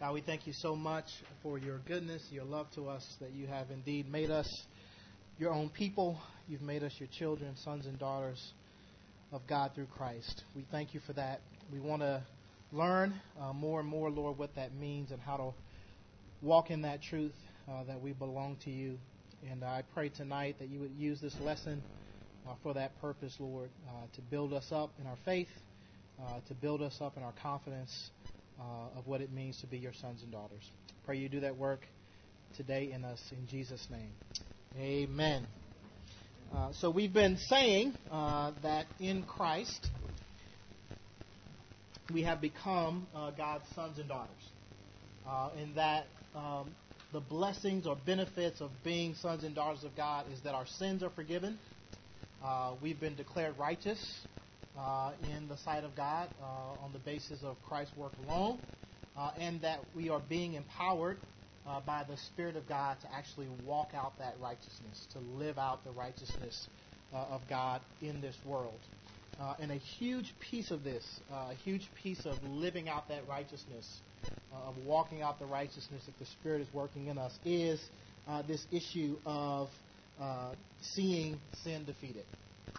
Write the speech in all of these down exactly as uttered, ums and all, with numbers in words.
God, we thank you so much for your goodness, your love to us, that you have indeed made us your own people. You've made us your children, sons and daughters of God through Christ. We thank you for that. We want to learn uh, more and more, Lord, what that means and how to walk in that truth uh, that we belong to you. And I pray tonight that you would use this lesson uh, for that purpose, Lord, uh, to build us up in our faith, uh, to build us up in our confidence uh, of what it means to be your sons and daughters. Pray you do that work today in us, in Jesus' name. Amen. Uh, so we've been saying uh, that in Christ we have become uh, God's sons and daughters, uh, and that um, the blessings or benefits of being sons and daughters of God is that our sins are forgiven. Uh, we've been declared righteous uh, in the sight of God uh, on the basis of Christ's work alone, uh, and that we are being empowered uh, by the Spirit of God to actually walk out that righteousness, to live out the righteousness uh, of God in this world. Uh, and a huge piece of this, uh, a huge piece of living out that righteousness, uh, of walking out the righteousness that the Spirit is working in us, is uh, this issue of uh, seeing sin defeated.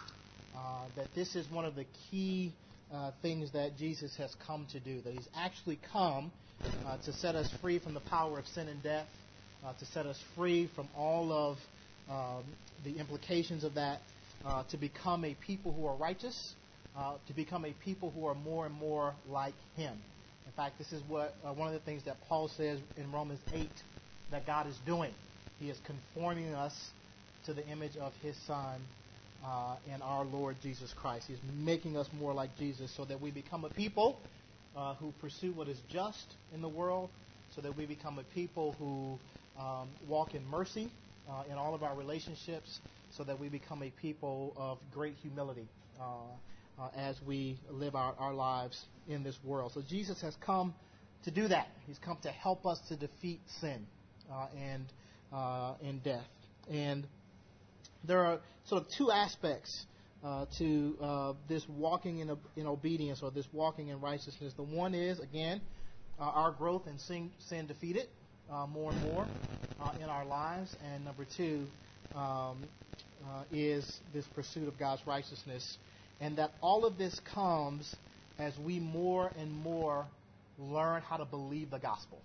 Uh, that this is one of the key uh, things that Jesus has come to do, that He's actually come uh, to set us free from the power of sin and death, uh, to set us free from all of um, the implications of that, Uh, to become a people who are righteous, uh, to become a people who are more and more like Him. In fact, this is what uh, one of the things that Paul says in Romans eight that God is doing. He is conforming us to the image of His Son uh, and our Lord Jesus Christ. He's making us more like Jesus so that we become a people uh, who pursue what is just in the world, so that we become a people who um, walk in mercy uh, in all of our relationships, so that we become a people of great humility uh, uh, as we live our, our lives in this world. So Jesus has come to do that. He's come to help us to defeat sin uh, and uh, and death. And there are sort of two aspects uh, to uh, this walking in, in obedience, or this walking in righteousness. The one is, again, uh, our growth in sin, sin defeated uh, more and more uh, in our lives. And number two, um, Uh, is this pursuit of God's righteousness, and that all of this comes as we more and more learn how to believe the gospel.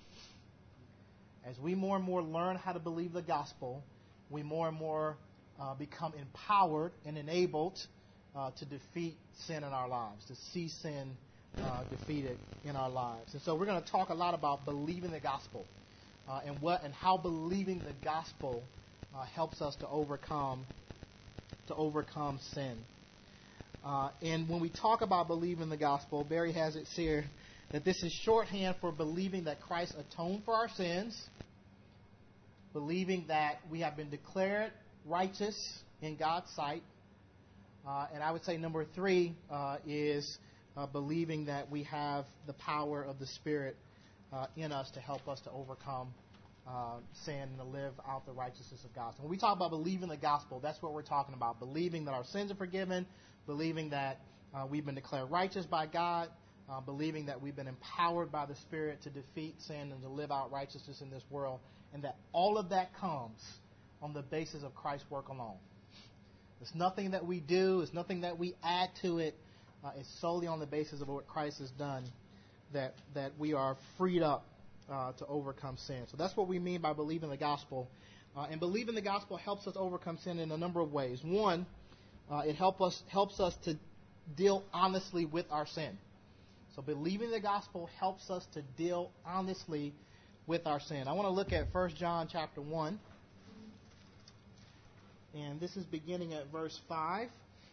As we more and more learn how to believe the gospel, we more and more uh, become empowered and enabled uh, to defeat sin in our lives, to see sin uh, defeated in our lives. And so we're going to talk a lot about believing the gospel uh, and what and how believing the gospel uh, helps us to overcome to overcome sin. Uh, and when we talk about believing the gospel, Barry has it here that this is shorthand for believing that Christ atoned for our sins, believing that we have been declared righteous in God's sight, uh, and I would say number three uh, is uh, believing that we have the power of the Spirit uh, in us to help us to overcome Uh, sin and to live out the righteousness of God. So when we talk about believing the gospel, that's what we're talking about. Believing that our sins are forgiven, believing that uh, we've been declared righteous by God, uh, believing that we've been empowered by the Spirit to defeat sin and to live out righteousness in this world, and that all of that comes on the basis of Christ's work alone. It's nothing that we do, it's nothing that we add to it. Uh, it's solely on the basis of what Christ has done that, that we are freed up Uh, to overcome sin. So that's what we mean by believing the gospel. Uh, and believing the gospel helps us overcome sin in a number of ways. One, uh, it help us helps us to deal honestly with our sin. So believing the gospel helps us to deal honestly with our sin. I want to look at First John chapter one. And this is beginning at verse five.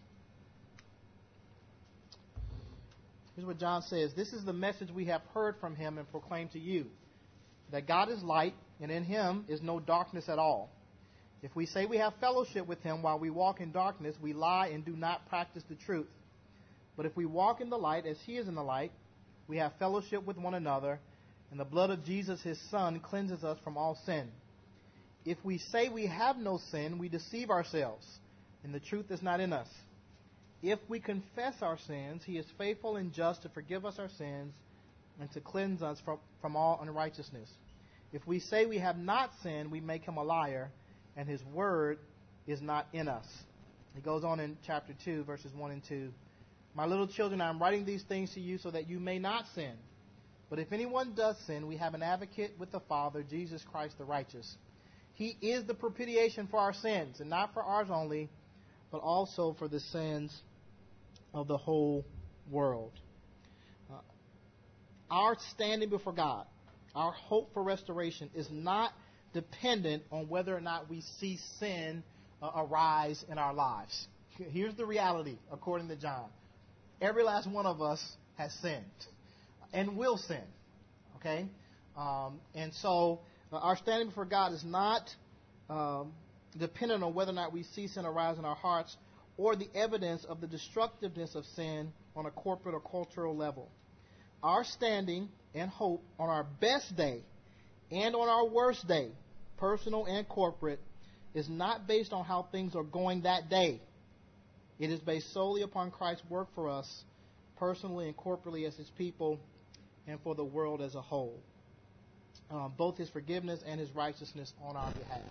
Here's what John says. This is the message we have heard from Him and proclaimed to you, that God is light, and in Him is no darkness at all. If we say we have fellowship with Him while we walk in darkness, we lie and do not practice the truth. But if we walk in the light as He is in the light, we have fellowship with one another, and the blood of Jesus, His Son, cleanses us from all sin. If we say we have no sin, we deceive ourselves, and the truth is not in us. If we confess our sins, He is faithful and just to forgive us our sins and to cleanse us from, from all unrighteousness. If we say we have not sinned, we make him a liar, and his word is not in us. He goes on in chapter two, verses one and two. My little children, I am writing these things to you so that you may not sin. But if anyone does sin, we have an advocate with the Father, Jesus Christ the righteous. He is the propitiation for our sins, and not for ours only, but also for the sins of the whole world. Uh, our standing before God, our hope for restoration, is not dependent on whether or not we see sin uh, arise in our lives. Here's the reality, according to John. Every last one of us has sinned and will sin. Okay? Um, and so uh, our standing before God is not um, dependent on whether or not we see sin arise in our hearts or the evidence of the destructiveness of sin on a corporate or cultural level. Our standing and hope on our best day and on our worst day, personal and corporate, is not based on how things are going that day. It is based solely upon Christ's work for us, personally and corporately as his people, and for the world as a whole. Um, both his forgiveness and his righteousness on our behalf.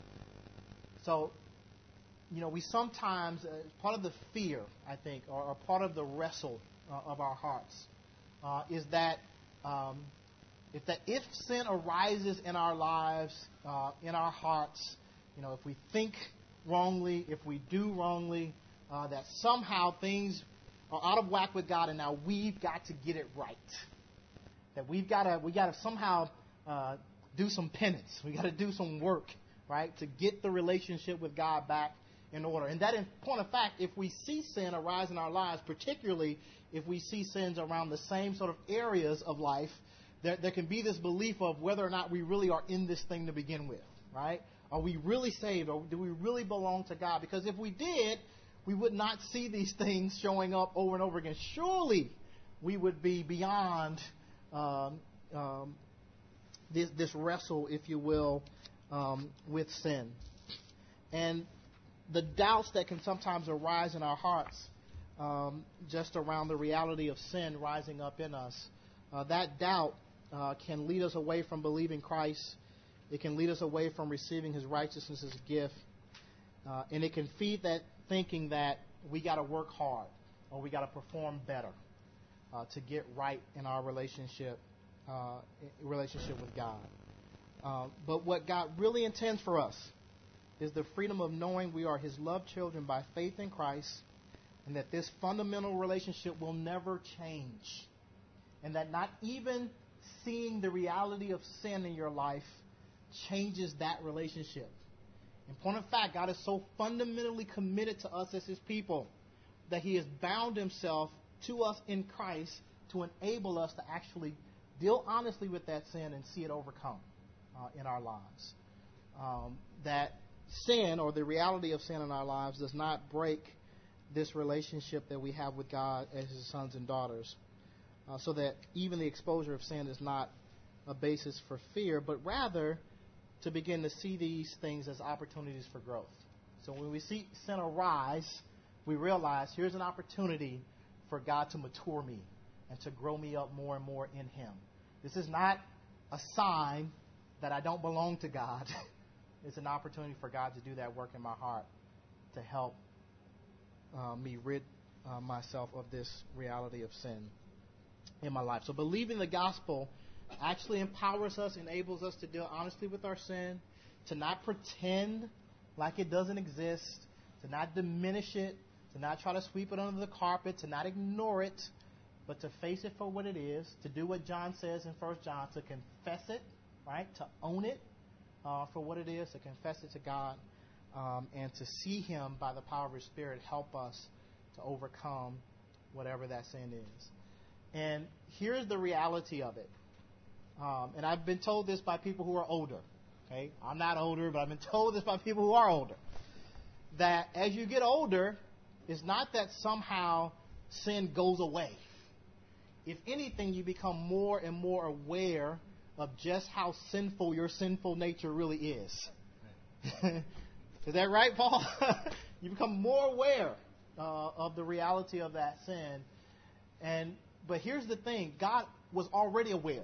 So, you know, we sometimes, uh, part of the fear, I think, or, or part of the wrestle uh, of our hearts, uh, is that um, if that if sin arises in our lives, uh, in our hearts, you know, if we think wrongly, if we do wrongly, uh, that somehow things are out of whack with God, and now we've got to get it right. That we've got to we got to somehow uh, do some penance. We got to do some work, right, to get the relationship with God back in order. And that, in point of fact, if we see sin arise in our lives, particularly if we see sins around the same sort of areas of life, there, there can be this belief of whether or not we really are in this thing to begin with, right? Are we really saved, or do we really belong to God? Because if we did, we would not see these things showing up over and over again. Surely we would be beyond um, um, this, this wrestle, if you will, um, with sin. And the doubts that can sometimes arise in our hearts um, just around the reality of sin rising up in us, uh, that doubt uh, can lead us away from believing Christ. It can lead us away from receiving his righteousness as a gift. Uh, and it can feed that thinking that we got to work hard or we got to perform better uh, to get right in our relationship uh, relationship with God. Uh, but what God really intends for us is the freedom of knowing we are his loved children by faith in Christ, and that this fundamental relationship will never change. And that not even seeing the reality of sin in your life changes that relationship. In point of fact, God is so fundamentally committed to us as his people that he has bound himself to us in Christ to enable us to actually deal honestly with that sin and see it overcome uh, in our lives. Um, that sin, or the reality of sin in our lives, does not break this relationship that we have with God as his sons and daughters. Uh, so that even the exposure of sin is not a basis for fear, but rather to begin to see these things as opportunities for growth. So when we see sin arise, we realize here's an opportunity for God to mature me and to grow me up more and more in him. This is not a sign that I don't belong to God. It's an opportunity for God to do that work in my heart to help uh, me rid uh, myself of this reality of sin in my life. So believing the gospel actually empowers us, enables us to deal honestly with our sin, to not pretend like it doesn't exist, to not diminish it, to not try to sweep it under the carpet, to not ignore it, but to face it for what it is, to do what John says in First John, to confess it, right, to own it uh, for what it is, to confess it to God, um, and to see him by the power of his Spirit help us to overcome whatever that sin is. And here's the reality of it. Um, and I've been told this by people who are older. Okay, I'm not older, but I've been told this by people who are older. That as you get older, it's not that somehow sin goes away. If anything, you become more and more aware of just how sinful your sinful nature really is. Is that right, Paul? You become more aware uh, of the reality of that sin. And but here's the thing: God was already aware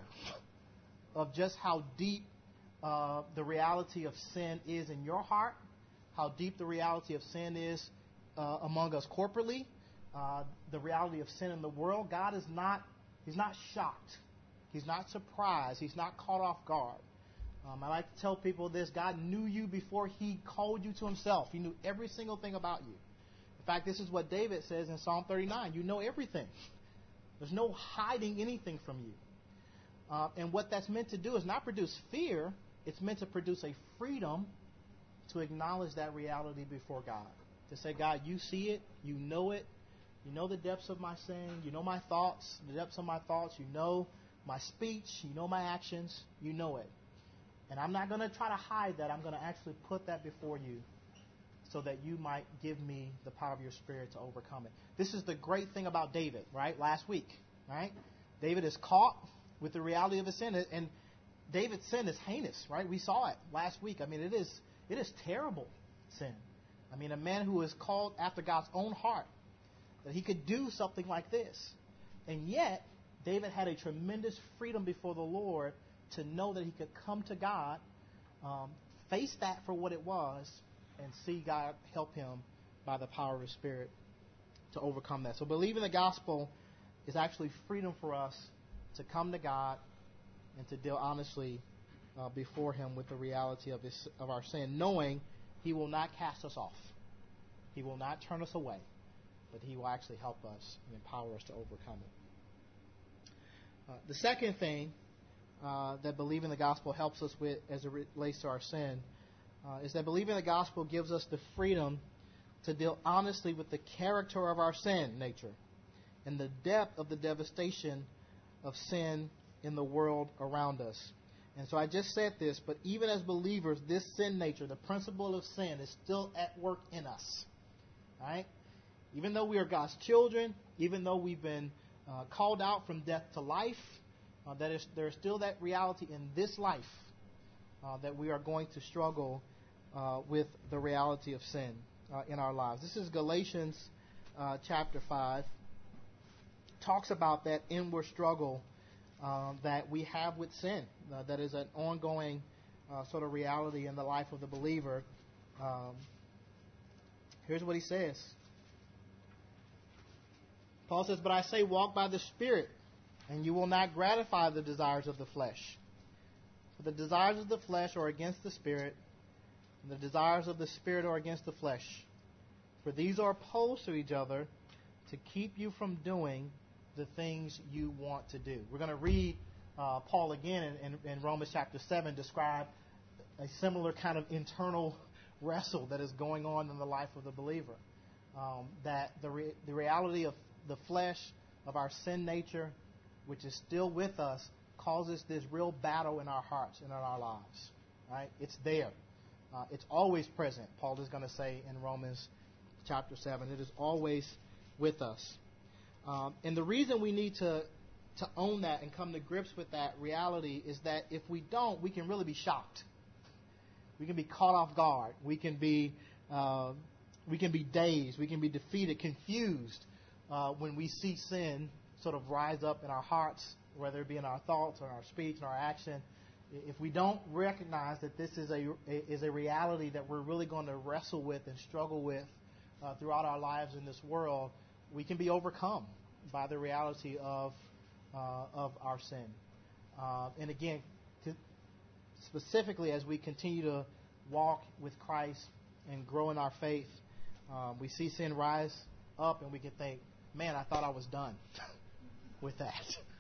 of just how deep uh, the reality of sin is in your heart, how deep the reality of sin is uh, among us corporately, uh, the reality of sin in the world. God is not, he's not shocked. He's not surprised. He's not caught off guard. Um, I like to tell people this: God knew you before he called you to himself. He knew every single thing about you. In fact, this is what David says in Psalm thirty-nine. You know everything. There's no hiding anything from you. Uh, and what that's meant to do is not produce fear. It's meant to produce a freedom to acknowledge that reality before God. To say, God, you see it. You know it. You know the depths of my sin. You know my thoughts, the depths of my thoughts. You know my speech. You know my actions. You know it. And I'm not going to try to hide that. I'm going to actually put that before you so that you might give me the power of your Spirit to overcome it. This is the great thing about David, right? Last week, right? David is caught with the reality of his sin. And David's sin is heinous, right? We saw it last week. I mean, it is it is terrible sin. I mean, a man who is called after God's own heart, that he could do something like this. And yet, David had a tremendous freedom before the Lord to know that he could come to God, um, face that for what it was, and see God help him by the power of his Spirit to overcome that. So believing the gospel is actually freedom for us to come to God and to deal honestly uh, before him with the reality of his, of our sin, knowing he will not cast us off. He will not turn us away, but he will actually help us and empower us to overcome it. Uh, the second thing uh, that believing the gospel helps us with as it relates to our sin uh, is that believing the gospel gives us the freedom to deal honestly with the character of our sin nature and the depth of the devastation of sin in the world around us. And so I just said this, but even as believers, this sin nature, the principle of sin, is still at work in us. Right? Even though we are God's children, even though we've been uh, called out from death to life, uh, that is, there is still that reality in this life uh, that we are going to struggle uh, with the reality of sin uh, in our lives. This is Galatians uh, chapter five. Talks about that inward struggle um, that we have with sin. Uh, that is an ongoing uh, sort of reality in the life of the believer. Um, here's what he says. Paul says, "But I say, walk by the Spirit, and you will not gratify the desires of the flesh. For the desires of the flesh are against the Spirit, and the desires of the Spirit are against the flesh. For these are opposed to each other to keep you from doing the things you want to do." We're going to read uh, Paul again in, in, in Romans chapter seven describe a similar kind of internal wrestle that is going on in the life of the believer. Um, that the re- the reality of the flesh, of our sin nature, which is still with us, causes this real battle in our hearts and in our lives. Right? It's there. Uh, it's always present, Paul is going to say in Romans chapter seven. It is always with us. Um, and the reason we need to, to own that and come to grips with that reality is that if we don't, we can really be shocked. We can be caught off guard. We can be uh, we can be dazed. We can be defeated, confused uh, when we see sin sort of rise up in our hearts, whether it be in our thoughts or our speech or our action. If we don't recognize that this is a is a reality that we're really going to wrestle with and struggle with uh, throughout our lives in this world, we can be overcome by the reality of uh, of our sin. Uh, and again, to, specifically as we continue to walk with Christ and grow in our faith, um, we see sin rise up, and we can think, "Man, I thought I was done with that.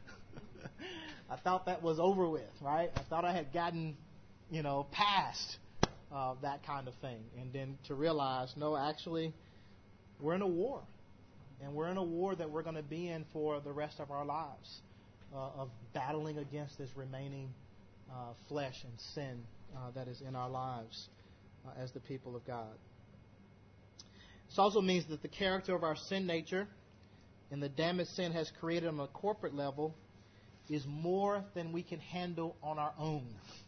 I thought that was over with, right? I thought I had gotten, you know, past uh, that kind of thing." And then to realize, no, actually, we're in a war. And we're in a war that we're going to be in for the rest of our lives, uh, of battling against this remaining uh, flesh and sin uh, that is in our lives uh, as the people of God. This also means that the character of our sin nature and the damage sin has created on a corporate level is more than we can handle on our own.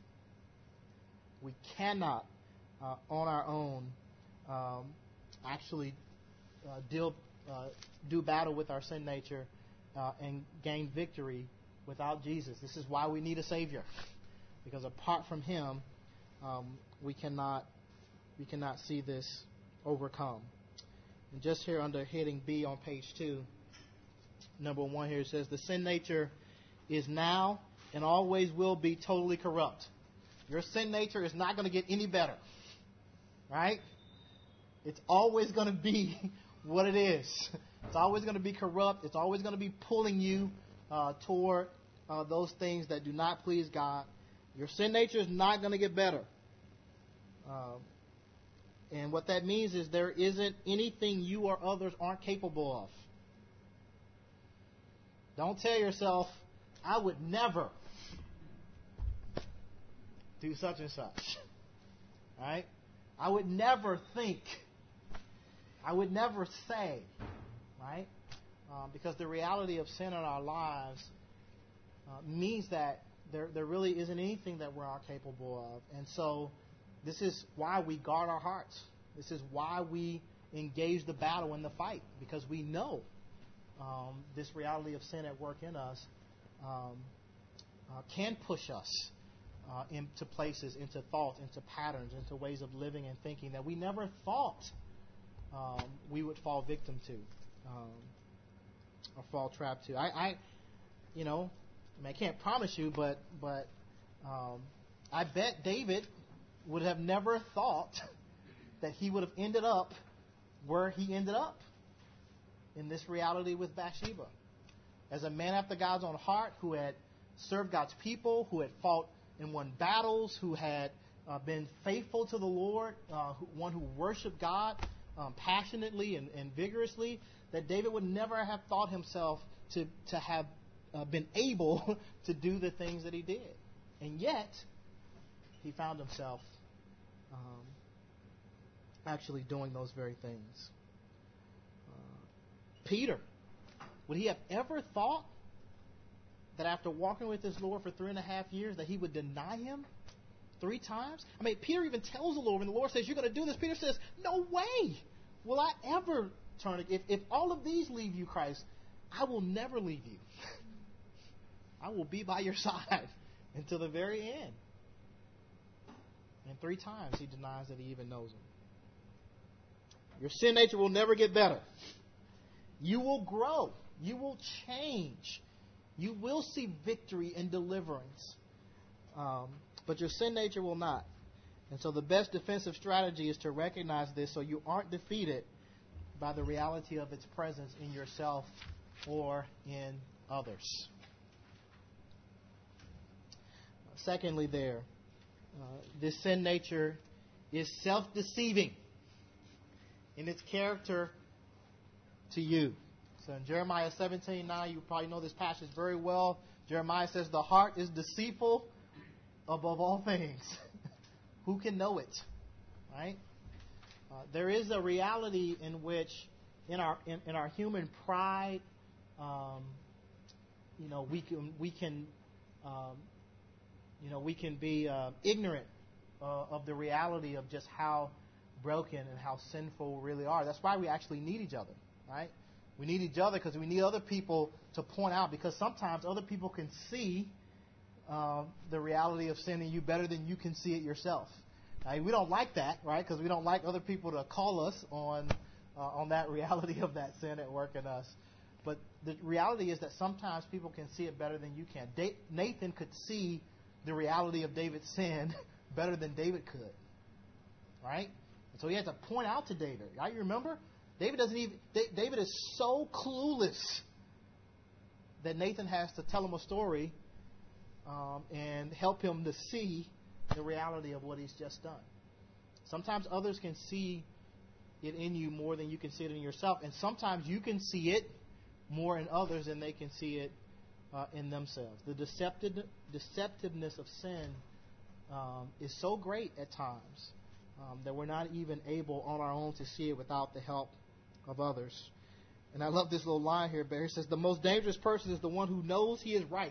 We cannot, uh, on our own, um, actually uh, deal, uh, do battle with our sin nature uh, and gain victory without Jesus. This is why we need a Savior, because apart from Him, um, we cannot we cannot see this overcome. And just here under heading B on page two, number one here, it says the sin nature is now and always will be totally corrupt. Your sin nature is not going to get any better, right? It's always going to be what it is. It's always going to be corrupt. It's always going to be pulling you uh, toward uh, those things that do not please God. Your sin nature is not going to get better. Uh, and what that means is there isn't anything you or others aren't capable of. Don't tell yourself, I would never do such and such. Right? I would never think. I would never say. Right? Um, because the reality of sin in our lives uh, means that there, there really isn't anything that we're not capable of. And so this is why we guard our hearts. This is why we engage the battle and the fight. Because we know um, this reality of sin at work in us um, uh, can push us uh, into places, into thoughts, into patterns, into ways of living and thinking that we never thought um, we would fall victim to um, or fall trap to. I, I you know, I mean, I can't promise you, but but um, I bet David would have never thought that he would have ended up where he ended up in this reality with Bathsheba. As a man after God's own heart, who had served God's people, who had fought and won battles, who had uh, been faithful to the Lord, uh, who, one who worshiped God um, passionately and, and vigorously, that David would never have thought himself to, to have uh, been able to do the things that he did. And yet, he found himself um, actually doing those very things. Uh, Peter, would he have ever thought that after walking with his Lord for three and a half years that he would deny him three times? I mean, Peter even tells the Lord, when the Lord says, you're going to do this, Peter says, no way will I ever turn. If, if all of these leave you, Christ, I will never leave you. I will be by your side until the very end. And three times he denies that he even knows him. Your sin nature will never get better. You will grow. You will change. You will see victory and deliverance. Um, but your sin nature will not. And so the best defensive strategy is to recognize this so you aren't defeated by the reality of its presence in yourself or in others. Secondly, there, uh, this sin nature is self-deceiving in its character to you. So in Jeremiah seventeen nine, you probably know this passage very well. Jeremiah says, the heart is deceitful above all things. Who can know it? Right? Uh, there is a reality in which, in our in, in our human pride, um, you know, we can we can, um, you know, we can be uh, ignorant uh, of the reality of just how broken and how sinful we really are. That's why we actually need each other, right? We need each other because we need other people to point out, because sometimes other people can see uh, the reality of sin in you better than you can see it yourself. Now, we don't like that, right? Because we don't like other people to call us on uh, on that reality of that sin at work in us. But the reality is that sometimes people can see it better than you can. Da- Nathan could see the reality of David's sin better than David could, right? And so he had to point out to David. Right? You remember? David doesn't even. David is so clueless that Nathan has to tell him a story um, and help him to see the reality of what he's just done. Sometimes others can see it in you more than you can see it in yourself, and sometimes you can see it more in others than they can see it uh, in themselves. The deceptive, deceptiveness of sin um, is so great at times um, that we're not even able on our own to see it without the help of others. And I love this little line here, Barry. It says, the most dangerous person is the one who knows he is right,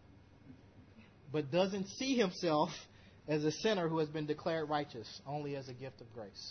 but doesn't see himself as a sinner who has been declared righteous only as a gift of grace.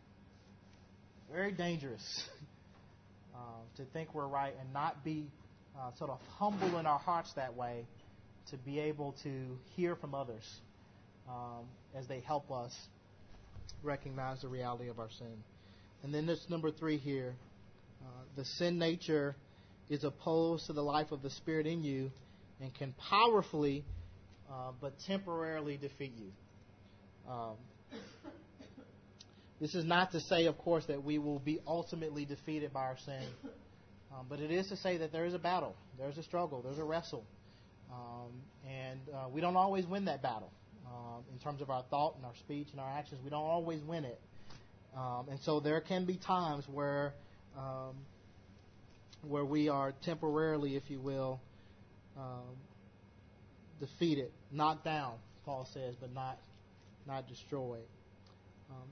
Very dangerous uh, to think we're right and not be uh, sort of humble in our hearts that way to be able to hear from others um, as they help us recognize the reality of our sin. And then this number three here, uh, the sin nature is opposed to the life of the Spirit in you and can powerfully uh, but temporarily defeat you. Um, this is not to say, of course, that we will be ultimately defeated by our sin, um, but it is to say that there is a battle, there's a struggle, there's a wrestle, um, and uh, we don't always win that battle. Um, in terms of our thought and our speech and our actions, we don't always win it. Um, and so there can be times where um, where we are temporarily, if you will, um, defeated, knocked down, Paul says, but not not destroyed. Um,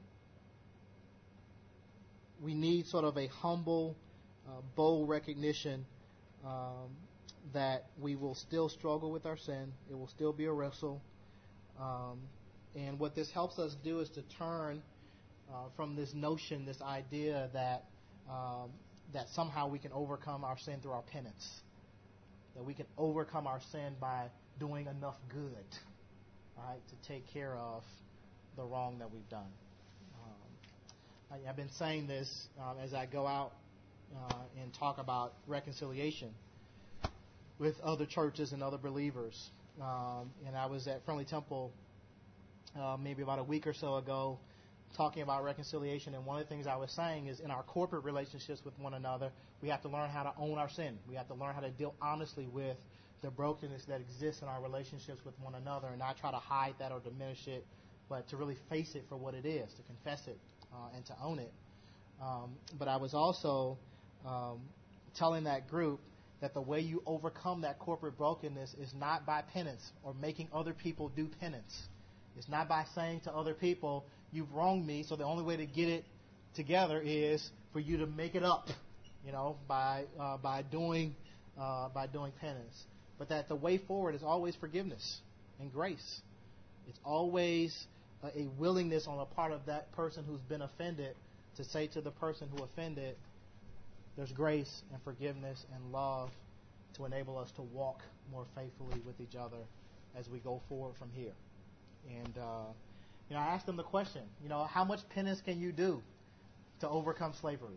we need sort of a humble, uh, bold recognition um, that we will still struggle with our sin. It will still be a wrestle. Um, and what this helps us do is to turn uh, from this notion, this idea that um, that somehow we can overcome our sin through our penance, that we can overcome our sin by doing enough good, right, to take care of the wrong that we've done. Um, I, I've been saying this um, as I go out uh, and talk about reconciliation with other churches and other believers. Um, and I was at Friendly Temple uh, maybe about a week or so ago talking about reconciliation, and one of the things I was saying is in our corporate relationships with one another, we have to learn how to own our sin. We have to learn how to deal honestly with the brokenness that exists in our relationships with one another and not try to hide that or diminish it, but to really face it for what it is, to confess it uh, and to own it. Um, but I was also um, telling that group that the way you overcome that corporate brokenness is not by penance or making other people do penance. It's not by saying to other people, you've wronged me, so the only way to get it together is for you to make it up, you know, by uh, by doing uh, by doing penance. But that the way forward is always forgiveness and grace. It's always uh, a willingness on the part of that person who's been offended to say to the person who offended, there's grace and forgiveness and love to enable us to walk more faithfully with each other as we go forward from here. And, uh, you know, I asked them the question, you know, how much penance can you do to overcome slavery?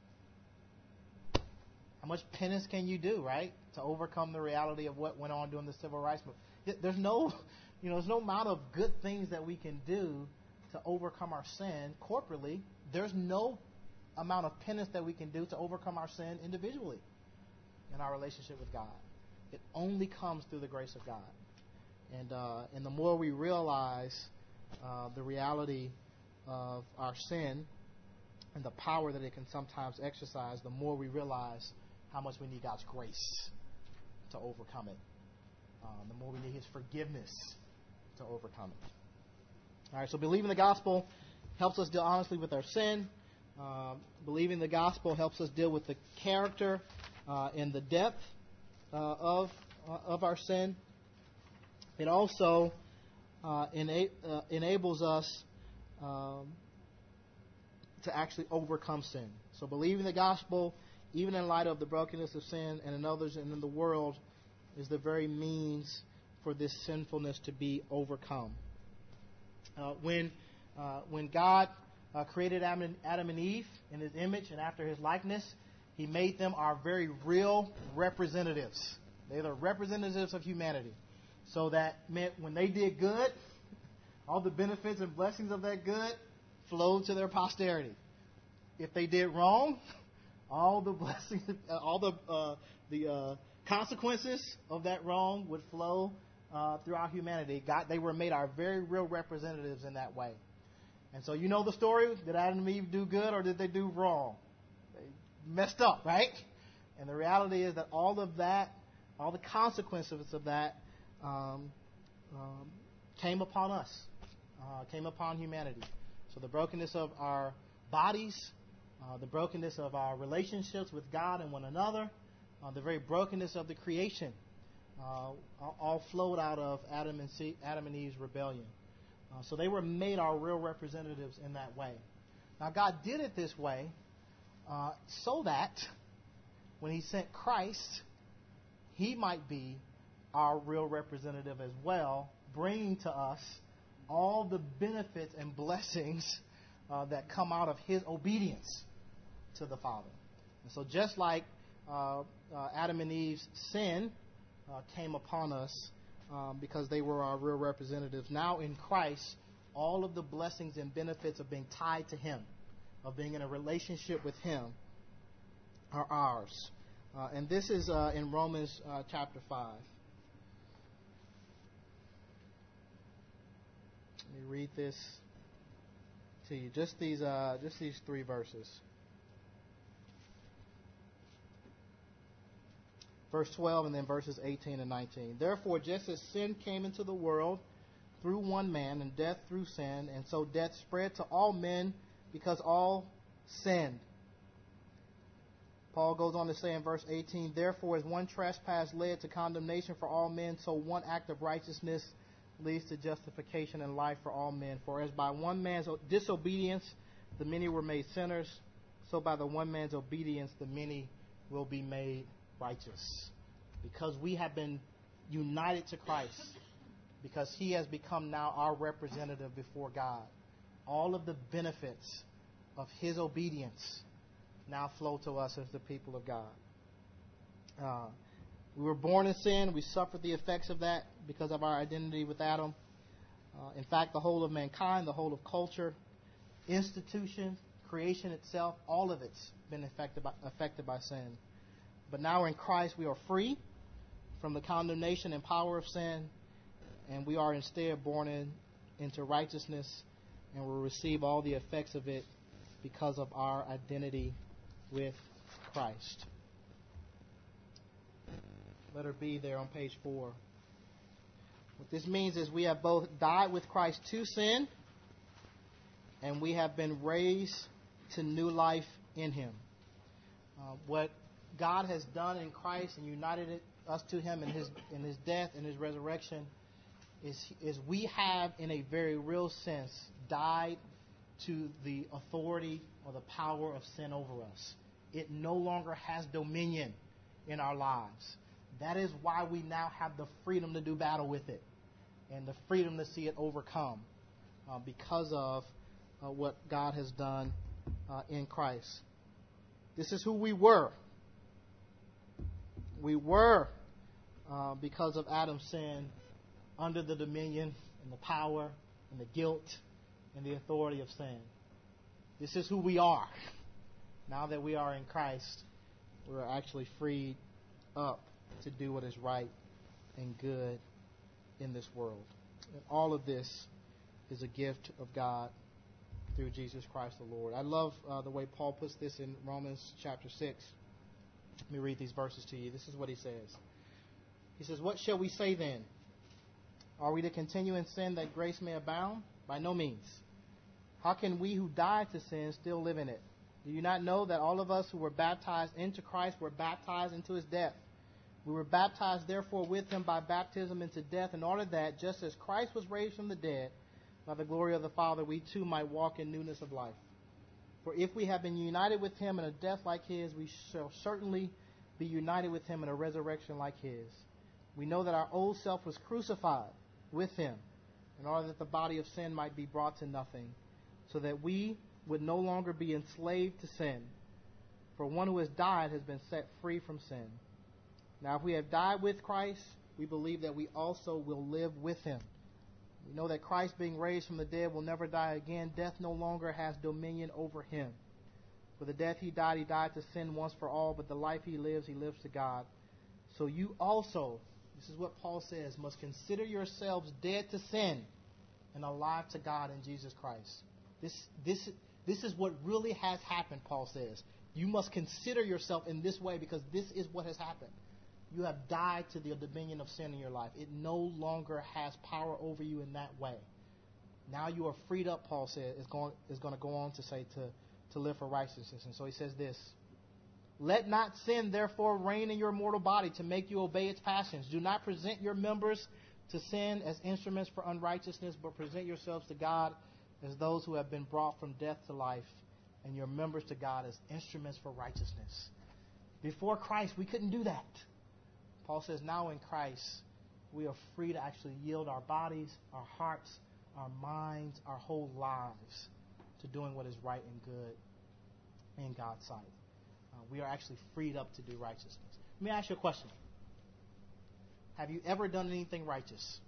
How much penance can you do, right, to overcome the reality of what went on during the civil rights movement? There's no, you know, there's no amount of good things that we can do to overcome our sin corporately. There's no amount of penance that we can do to overcome our sin individually in our relationship with God. It only comes through the grace of God. And uh, and the more we realize uh, the reality of our sin and the power that it can sometimes exercise, the more we realize how much we need God's grace to overcome it. Um, the more we need His forgiveness to overcome it. All right, so believing the gospel helps us deal honestly with our sin. Um, believing the gospel helps us deal with the character uh, and the depth uh, of uh, of our sin. It also uh, ena- uh, enables us um, to actually overcome sin. So believing the gospel, even in light of the brokenness of sin and in others and in the world, is the very means for this sinfulness to be overcome. Uh, when uh, when God uh, created Adam and, Adam and Eve in His image and after His likeness, He made them our very real representatives. They're the representatives of humanity. So that meant when they did good, all the benefits and blessings of that good flowed to their posterity. If they did wrong, all the blessings, all the uh, the uh, consequences of that wrong would flow uh, throughout humanity. God, they were made our very real representatives in that way. And so you know the story. Did Adam and Eve do good or did they do wrong? They messed up, right? And the reality is that all of that, all the consequences of that um, um, came upon us, uh, came upon humanity. So the brokenness of our bodies, uh, the brokenness of our relationships with God and one another, uh, the very brokenness of the creation, uh, all flowed out of Adam and, C- Adam and Eve's rebellion. Uh, so they were made our real representatives in that way. Now God did it this way uh, so that when He sent Christ he might be our real representative as well, bringing to us all the benefits and blessings uh, that come out of his obedience to the Father. And so just like uh, uh, Adam and Eve's sin uh, came upon us um, because they were our real representatives, now in Christ, all of the blessings and benefits of being tied to him, of being in a relationship with him, are ours. Uh, and this is uh, in Romans uh, chapter five. Let me read this to you. Just these, uh, just these three verses. Verse twelve and then verses eighteen and nineteen. Therefore, just as sin came into the world through one man, and death through sin, and so death spread to all men because all sinned. Paul goes on to say in verse eighteen, therefore, as one trespass led to condemnation for all men, so one act of righteousness leads to justification and life for all men. For as by one man's disobedience the many were made sinners, so by the one man's obedience the many will be made righteous. Because we have been united to Christ, because he has become now our representative before God, all of the benefits of his obedience now flow to us as the people of God. Uh, we were born in sin. We suffered the effects of that because of our identity with Adam. Uh, in fact, the whole of mankind, the whole of culture, institution, creation itself, all of it's been affected by, affected by sin. But now in Christ we are free from the condemnation and power of sin, and we are instead born in, into righteousness, and will receive all the effects of it because of our identity with Christ. Letter B there on page four. What this means is we have both died with Christ to sin, and we have been raised to new life in him. Uh, what God has done in Christ and united it, us to him in his in his death and his resurrection is, is we have, in a very real sense, died to the authority or the power of sin over us. It no longer has dominion in our lives. That is why we now have the freedom to do battle with it and the freedom to see it overcome uh, because of uh, what God has done uh, in Christ. This is who we were. We were, uh, because of Adam's sin, under the dominion and the power and the guilt and the authority of sin. This is who we are. Now that we are in Christ, we're actually freed up to do what is right and good in this world. And all of this is a gift of God through Jesus Christ the Lord. I love uh, the way Paul puts this in Romans chapter six. Let me read these verses to you. This is what he says. He says, what shall we say then? Are we to continue in sin that grace may abound? By no means. How can we who died to sin still live in it? Do you not know that all of us who were baptized into Christ were baptized into his death? We were baptized therefore with him by baptism into death, in order that, just as Christ was raised from the dead by the glory of the Father, we too might walk in newness of life. For if we have been united with him in a death like his, we shall certainly be united with him in a resurrection like his. We know that our old self was crucified with him, in order that the body of sin might be brought to nothing, so that we would no longer be enslaved to sin. For one who has died has been set free from sin. Now if we have died with Christ, we believe that we also will live with him. We know that Christ, being raised from the dead, will never die again. Death no longer has dominion over him. For the death he died, he died to sin once for all, but the life he lives, he lives to God. So you also, this is what Paul says, must consider yourselves dead to sin and alive to God in Jesus Christ. This, this, this is what really has happened, Paul says. You must consider yourself in this way because this is what has happened. You have died to the dominion of sin in your life. It no longer has power over you in that way. Now you are freed up, Paul said, is going, is going to go on to say, to, to live for righteousness. And so he says this, let not sin therefore reign in your mortal body to make you obey its passions. Do not present your members to sin as instruments for unrighteousness, but present yourselves to God as those who have been brought from death to life, and your members to God as instruments for righteousness. Before Christ, we couldn't do that. Paul says, now in Christ, we are free to actually yield our bodies, our hearts, our minds, our whole lives to doing what is right and good in God's sight. Uh, we are actually freed up to do righteousness. Let me ask you a question. Have you ever done anything righteous?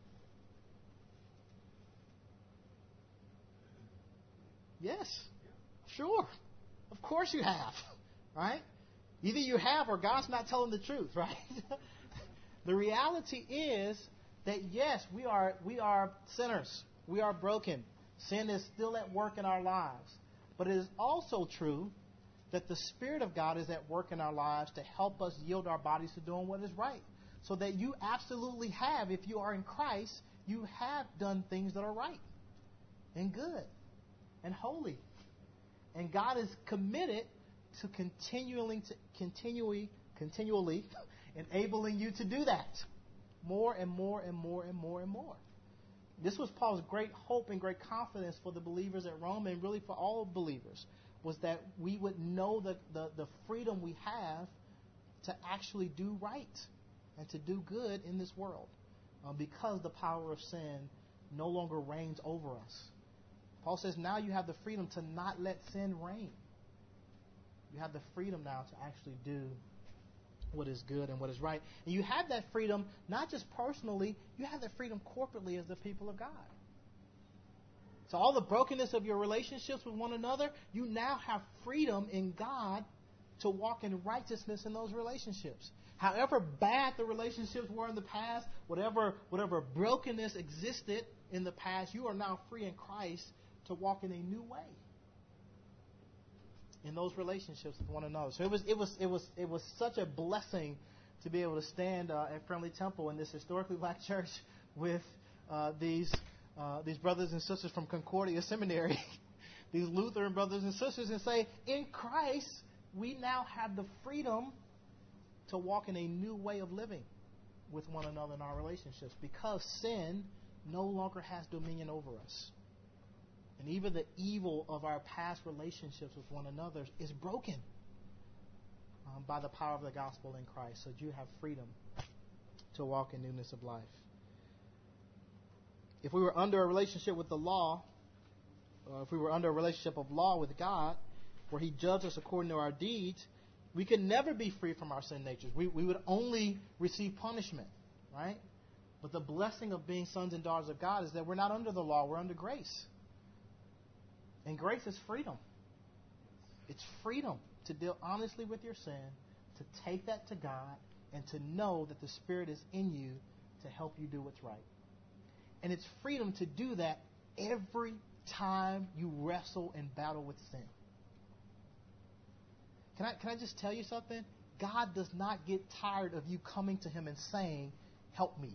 Yes. Sure. Of course you have. Right? Either you have or God's not telling the truth, right? The reality is that yes, we are we are sinners. We are broken. Sin is still at work in our lives. But it is also true that the Spirit of God is at work in our lives to help us yield our bodies to doing what is right. So that you absolutely have, if you are in Christ, you have done things that are right and good and holy. And God is committed to continually, to continually, continually enabling you to do that more and more and more and more and more. This was Paul's great hope and great confidence for the believers at Rome, and really for all believers, was that we would know the, the, the freedom we have to actually do right and to do good in this world, uh, because the power of sin no longer reigns over us. Paul says now you have the freedom to not let sin reign. You have the freedom now to actually do what is good and what is right. And you have that freedom not just personally, you have that freedom corporately as the people of God. So all the brokenness of your relationships with one another, you now have freedom in God to walk in righteousness in those relationships. However bad the relationships were in the past, whatever whatever brokenness existed in the past, you are now free in Christ to walk in a new way in those relationships with one another. So it was it was it was it was such a blessing to be able to stand uh, at Friendly Temple in this historically black church with uh, these uh, these brothers and sisters from Concordia Seminary, these Lutheran brothers and sisters, and say, in Christ we now have the freedom to walk in a new way of living with one another in our relationships, because sin no longer has dominion over us. And even the evil of our past relationships with one another is broken um, by the power of the gospel in Christ. So you have freedom to walk in newness of life. If we were under a relationship with the law, or if we were under a relationship of law with God, where He judged us according to our deeds, we could never be free from our sin natures. We, we would only receive punishment, right? But the blessing of being sons and daughters of God is that we're not under the law, we're under grace. And grace is freedom. It's freedom to deal honestly with your sin, to take that to God, and to know that the Spirit is in you to help you do what's right. And it's freedom to do that every time you wrestle and battle with sin. Can I, can I just tell you something? God does not get tired of you coming to Him and saying, help me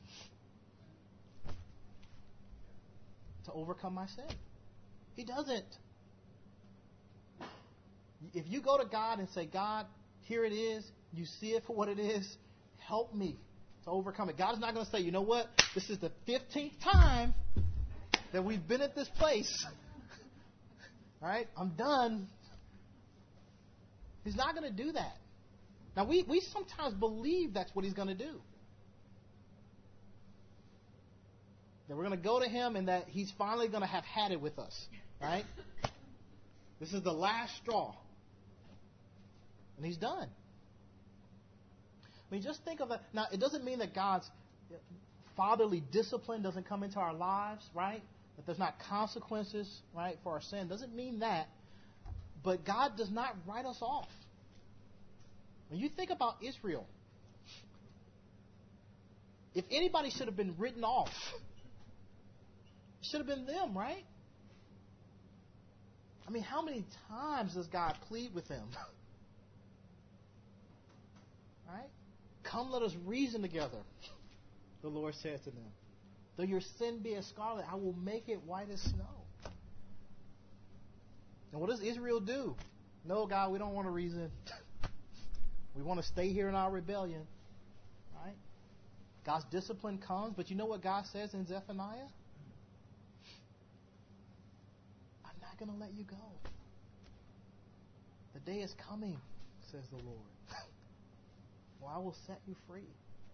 to overcome my sin. He doesn't. If you go to God and say, God, here it is, you see it for what it is, help me to overcome it. God is not going to say, you know what, this is the fifteenth time that we've been at this place. All right, I'm done. He's not going to do that. Now, we, we sometimes believe that's what He's going to do. That we're going to go to Him and that He's finally going to have had it with us. Right? This is the last straw. And He's done. I mean, just think of it. Now, it doesn't mean that God's fatherly discipline doesn't come into our lives, right? That there's not consequences, right, for our sin. Doesn't mean that. But God does not write us off. When you think about Israel, if anybody should have been written off, it should have been them, right? I mean, how many times does God plead with them? Right? Come, let us reason together, the Lord said to them. Though your sin be as scarlet, I will make it white as snow. And what does Israel do? No, God, we don't want to reason. We want to stay here in our rebellion. Right? God's discipline comes, but you know what God says in Zephaniah? I'm not going to let you go. The day is coming, says the Lord. Well, I will set you free.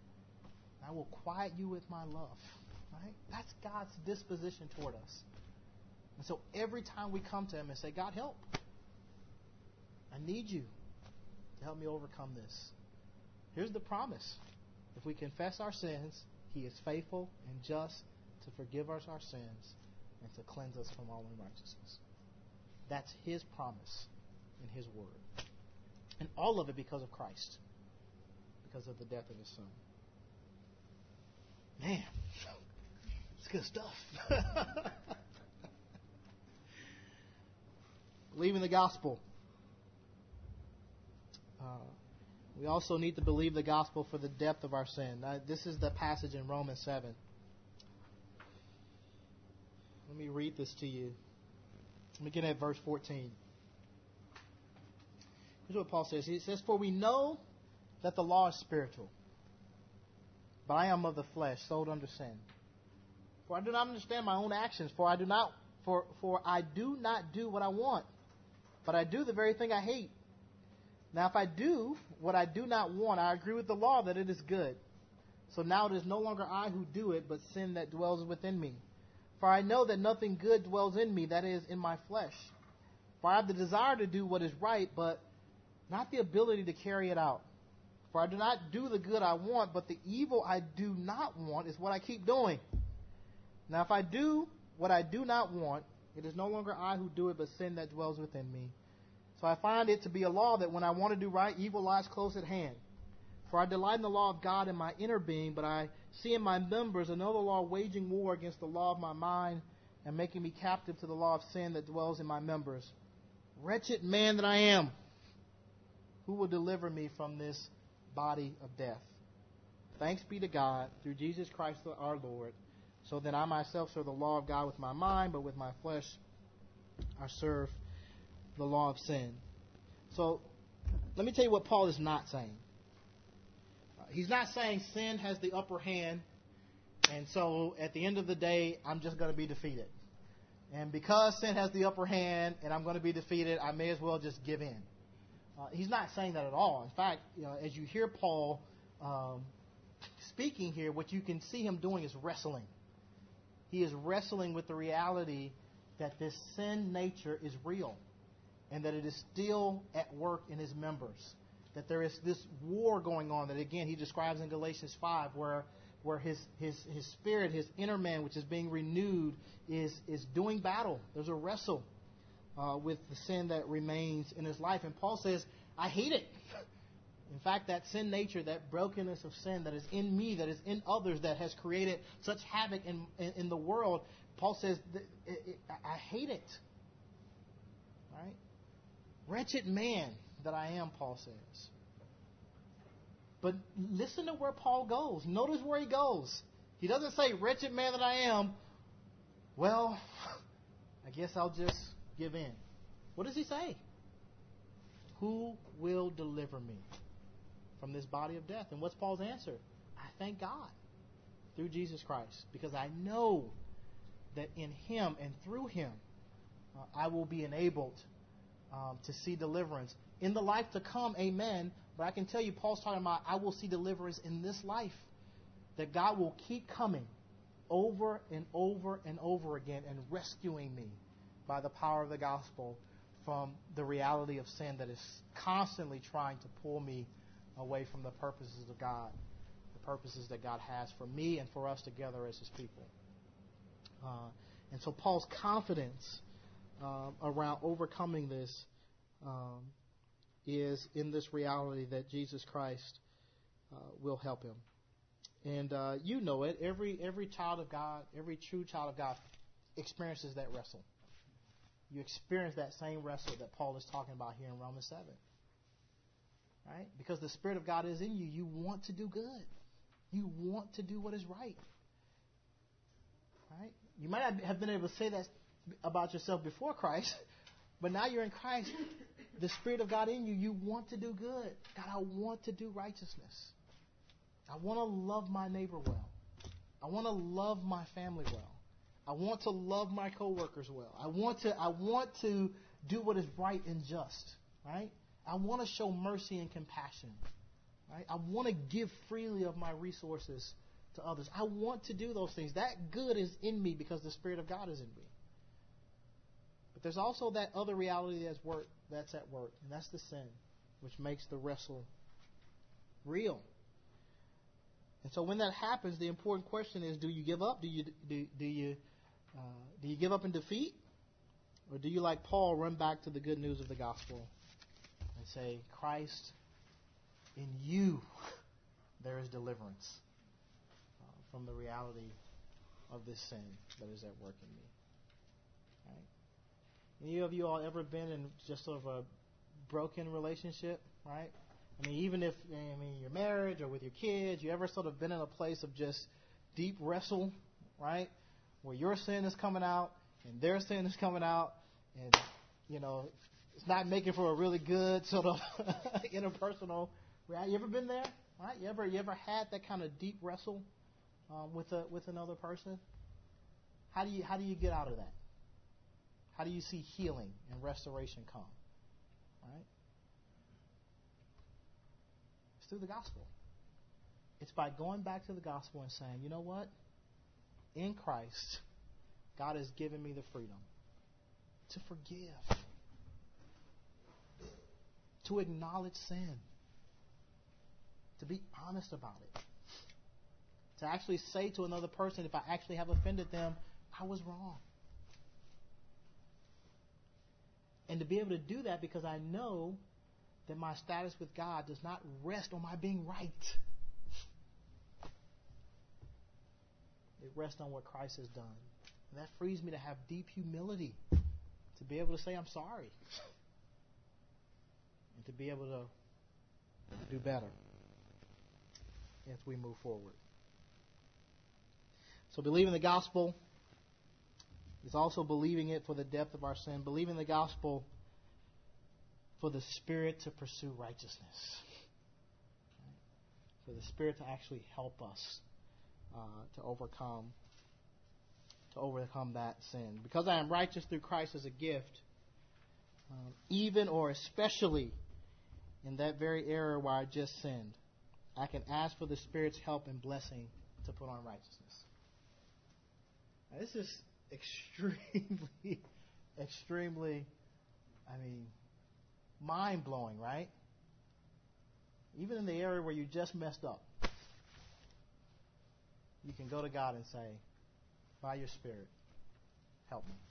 I will quiet you with my love. Right? That's God's disposition toward us. And so every time we come to Him and say, God, help. I need you to help me overcome this. Here's the promise. If we confess our sins, He is faithful and just to forgive us our sins and to cleanse us from all unrighteousness. That's His promise in His Word. And all of it because of Christ. Because of the death of His Son. Man, it's good stuff. Believing the gospel. Uh, we also need to believe the gospel for the depth of our sin. Now, this is the passage in Romans seven. Let me read this to you. Let me get at verse fourteen. Here's what Paul says. He says, For we know that the law is spiritual, but I am of the flesh, sold under sin. For I do not understand my own actions, for I do not for for I do not do what I want, but I do the very thing I hate. Now if I do what I do not want, I agree with the law that it is good. So now it is no longer I who do it, but sin that dwells within me. For I know that nothing good dwells in me, that is, in my flesh. For I have the desire to do what is right, but not the ability to carry it out. For I do not do the good I want, but the evil I do not want is what I keep doing. Now if I do what I do not want, it is no longer I who do it, but sin that dwells within me. So I find it to be a law that when I want to do right, evil lies close at hand. For I delight in the law of God in my inner being, but I see in my members another law waging war against the law of my mind and making me captive to the law of sin that dwells in my members. Wretched man that I am, who will deliver me from this body of death? Thanks be to God through Jesus Christ our Lord. So then I myself serve the law of God with my mind, but with my flesh I serve the law of sin. So let me tell you what Paul is not saying. He's not saying sin has the upper hand, and so at the end of the day, I'm just going to be defeated. And because sin has the upper hand and I'm going to be defeated, I may as well just give in. Uh, he's not saying that at all. In fact, you know, as you hear Paul um, speaking here, what you can see him doing is wrestling. He is wrestling with the reality that this sin nature is real and that it is still at work in his members. That there is this war going on that, again, he describes in Galatians five, where where his his his spirit, his inner man, which is being renewed, is is doing battle. There's a wrestle uh, with the sin that remains in his life. And Paul says, I hate it. In fact, that sin nature, that brokenness of sin that is in me, that is in others, that has created such havoc in, in, in the world, Paul says, that it, it, I hate it. Right? Wretched man that I am, Paul says. But listen to where Paul goes. Notice where he goes. He doesn't say, wretched man that I am, well, I guess I'll just give in. What does he say? Who will deliver me from this body of death? And what's Paul's answer? I thank God through Jesus Christ, because I know that in Him and through Him uh, I will be enabled um, to see deliverance. In the life to come, amen. But I can tell you, Paul's talking about, I will see deliverance in this life. That God will keep coming over and over and over again and rescuing me by the power of the gospel from the reality of sin that is constantly trying to pull me away from the purposes of God, the purposes that God has for me and for us together as His people. Uh, and so Paul's confidence uh, around overcoming this um, is in this reality that Jesus Christ uh, will help him. And uh, you know it. Every every child of God, every true child of God experiences that wrestle. You experience that same wrestle that Paul is talking about here in Romans seven. Right? Because the Spirit of God is in you. You want to do good. You want to do what is right. Right? You might not have been able to say that about yourself before Christ, but now you're in Christ. The Spirit of God in you, you want to do good. God, I want to do righteousness. I want to love my neighbor well. I want to love my family well. I want to love my coworkers well. I want to I want to do what is right and just. Right? I want to show mercy and compassion. Right? I want to give freely of my resources to others. I want to do those things. That good is in me because the Spirit of God is in me. But there's also that other reality that's work that's at work, and that's the sin, which makes the wrestle real. And so when that happens, the important question is: do you give up? Do you do, do you uh, do you give up in defeat, or do you, like Paul, run back to the good news of the gospel and say, "Christ, in you there is deliverance uh, from the reality of this sin that is at work in me." Right? Any of you all ever been in just sort of a broken relationship, right? I mean, even if, I mean, your marriage or with your kids, you ever sort of been in a place of just deep wrestle, right? Where your sin is coming out and their sin is coming out, and, you know, it's not making for a really good sort of interpersonal reality. You ever been there, right? You ever, you ever had that kind of deep wrestle um, with a, with another person? How do you, how do you get out of that? How do you see healing and restoration come? Right? It's through the gospel. It's by going back to the gospel and saying, you know what? In Christ, God has given me the freedom to forgive, to acknowledge sin, to be honest about it, to actually say to another person, if I actually have offended them, I was wrong. And to be able to do that because I know that my status with God does not rest on my being right. It rests on what Christ has done. And that frees me to have deep humility, to be able to say I'm sorry, and to be able to do better as we move forward. So believing the gospel is also believing it for the depth of our sin, believing the gospel for the Spirit to pursue righteousness, right? For the Spirit to actually help us uh, to overcome to overcome that sin. Because I am righteous through Christ as a gift, um, even or especially in that very area where I just sinned, I can ask for the Spirit's help and blessing to put on righteousness. Now, this is extremely, extremely, I mean, mind-blowing, right? Even in the area where you just messed up, you can go to God and say, by your Spirit, help me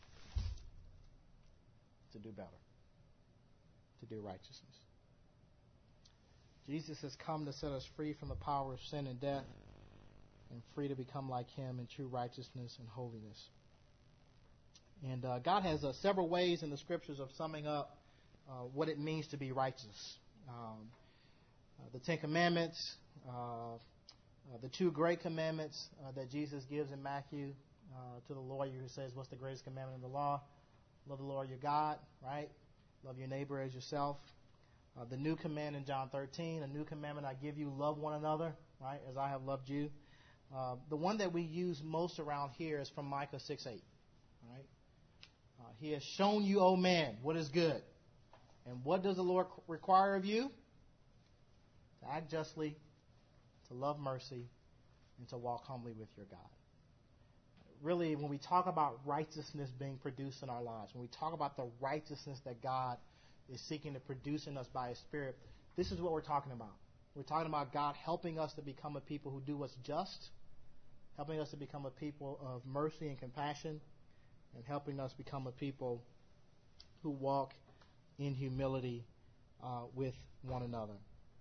to do better, to do righteousness. Jesus has come to set us free from the power of sin and death, and free to become like Him in true righteousness and holiness. And uh, God has uh, several ways in the Scriptures of summing up uh, what it means to be righteous. Um, uh, the Ten Commandments, uh, uh, the two great commandments uh, that Jesus gives in Matthew uh, to the lawyer who says, what's the greatest commandment in the law? Love the Lord your God, right? Love your neighbor as yourself. Uh, the new command in John thirteen, a new commandment I give you, love one another, right, as I have loved you. Uh, the one that we use most around here is from Micah six eight, right? Uh, he has shown you, O man, what is good. And what does the Lord require of you? To act justly, to love mercy, and to walk humbly with your God. Really, when we talk about righteousness being produced in our lives, when we talk about the righteousness that God is seeking to produce in us by His Spirit, this is what we're talking about. We're talking about God helping us to become a people who do what's just, helping us to become a people of mercy and compassion, and helping us become a people who walk in humility uh, with one another.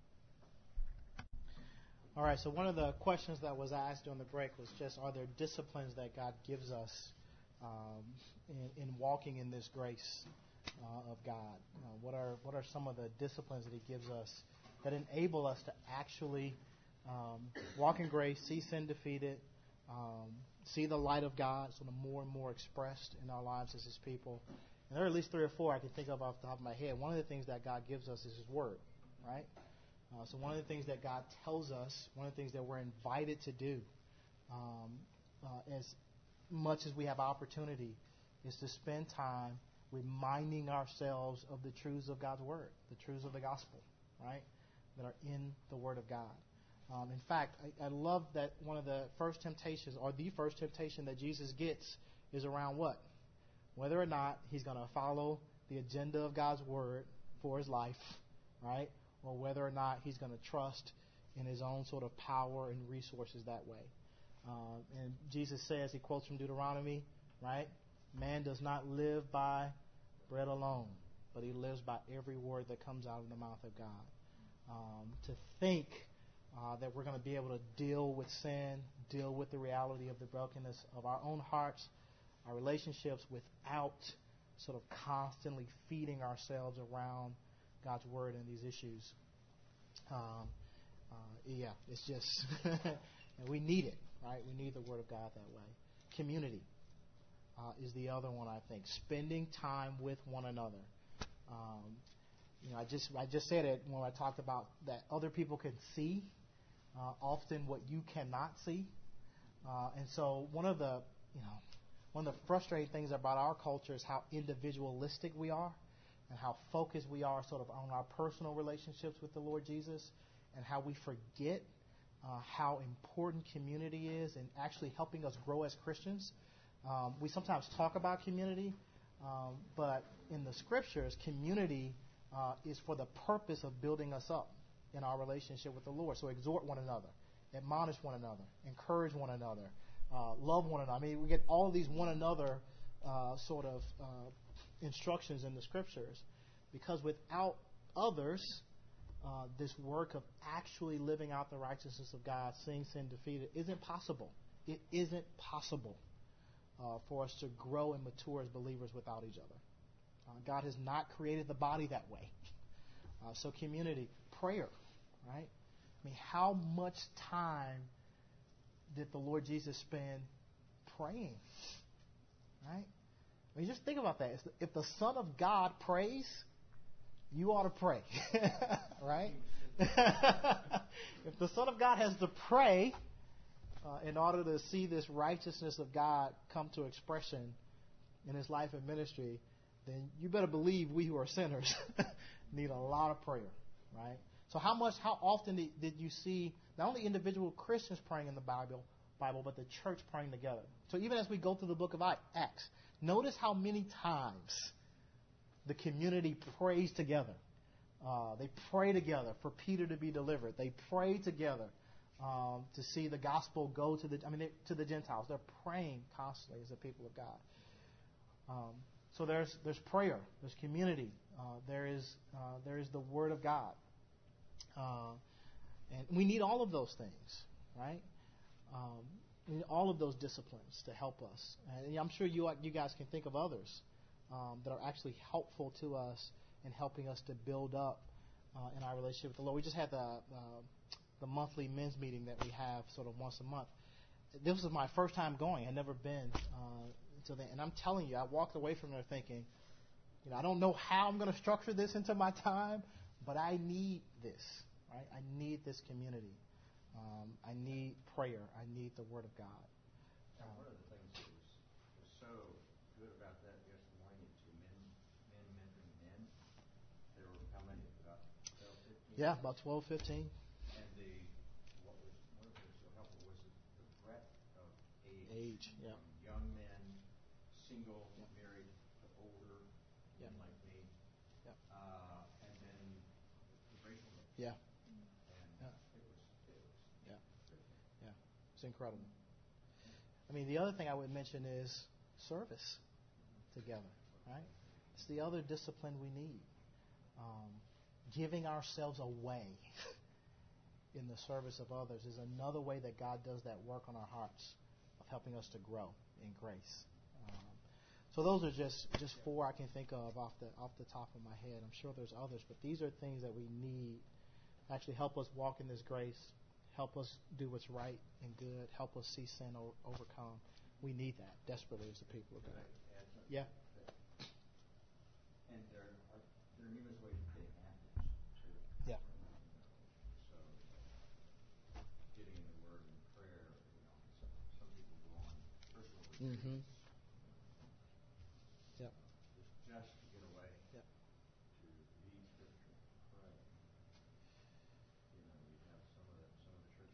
All right, so one of the questions that was asked during the break was just, are there disciplines that God gives us um, in, in walking in this grace uh, of God? Uh, what are what are some of the disciplines that He gives us that enable us to actually um, walk in grace, see sin defeated, um, see the light of God sort of more and more expressed in our lives as His people? And there are at least three or four I can think of off the top of my head. One of the things that God gives us is His Word, right? Uh, so one of the things that God tells us, one of the things that we're invited to do, um, uh, as much as we have opportunity, is to spend time reminding ourselves of the truths of God's Word, the truths of the gospel, right, that are in the Word of God. Um, in fact, I, I love that one of the first temptations, or the first temptation that Jesus gets, is around what? Whether or not he's going to follow the agenda of God's word for his life, right? Or whether or not he's going to trust in his own sort of power and resources that way. Um, and Jesus says, he quotes from Deuteronomy, right? Man does not live by bread alone, but he lives by every word that comes out of the mouth of God. Um, to think uh, that we're going to be able to deal with sin, deal with the reality of the brokenness of our own hearts, our relationships, without sort of constantly feeding ourselves around God's word and these issues. Um, uh, yeah, it's just, and we need it, right? We need the word of God that way. Community uh, is the other one, I think. Spending time with one another. Um, you know, I just I just said it when I talked about that other people can see uh, often what you cannot see, uh, and so one of the you know one of the frustrating things about our culture is how individualistic we are, and how focused we are sort of on our personal relationships with the Lord Jesus, and how we forget uh, how important community is in actually helping us grow as Christians. Um, we sometimes talk about community, um, but in the scriptures, community uh, is for the purpose of building us up in our relationship with the Lord. So exhort one another, admonish one another, encourage one another, uh, love one another. I mean, we get all of these one another uh, sort of uh, instructions in the scriptures, because without others, uh, this work of actually living out the righteousness of God, seeing sin defeated, isn't possible. It isn't possible uh, for us to grow and mature as believers without each other. Uh, God has not created the body that way. Uh, so community, prayer, right? I mean, how much time did the Lord Jesus spend praying? Right? I mean, just think about that. If the Son of God prays, you ought to pray. Right? If the Son of God has to pray uh, in order to see this righteousness of God come to expression in his life and ministry, then you better believe we who are sinners need a lot of prayer, right? So how much, how often did, did you see not only individual Christians praying in the Bible, Bible, but the church praying together? So even as we go through the book of Acts, notice how many times the community prays together. Uh, they pray together for Peter to be delivered. They pray together um, to see the gospel go to the, I mean, they, to the Gentiles. They're praying constantly as the people of God. Um, So there's there's prayer, there's community, uh, there is uh, there is the Word of God, uh, and we need all of those things, right? Um, we need all of those disciplines to help us, and I'm sure you you guys can think of others um, that are actually helpful to us in helping us to build up uh, in our relationship with the Lord. We just had the uh, the monthly men's meeting that we have sort of once a month. This was my first time going. I'd never been uh, until then. And I'm telling you, I walked away from there thinking, you know, I don't know how I'm going to structure this into my time, but I need this, right? I need this community. Um, I need prayer. I need the Word of God. Now, one of the things that was, was so good about that yesterday morning to men, men mentoring men, there were how many? About twelve, fifteen? Yeah, about twelve, fifteen. And the what was one of the things so helpful was the, the breadth of age. Age, yeah. From young men, single, yeah. married, to older, yeah. men like me. Yeah. Uh, and then the racial mix. Yeah. And yeah. it was, it was yeah. Yeah. It's incredible. I mean, the other thing I would mention is service together, right? It's the other discipline we need. Um, giving ourselves away in the service of others is another way that God does that work on our hearts of helping us to grow in grace. Um, so those are just, just four I can think of off the off the top of my head. I'm sure there's others, but these are things that we need to actually help us walk in this grace, help us do what's right and good, help us see sin o- overcome. We need that desperately as the people of God. Yeah. And there are, there are numerous ways of getting at this, too. Yeah. So, getting in the Word and prayer, you know, some, some people go on personal retreats. Mm-hmm. Yeah. Just, just to get away. Yeah. To read Scripture, pray. You know, you have some of the some of the churches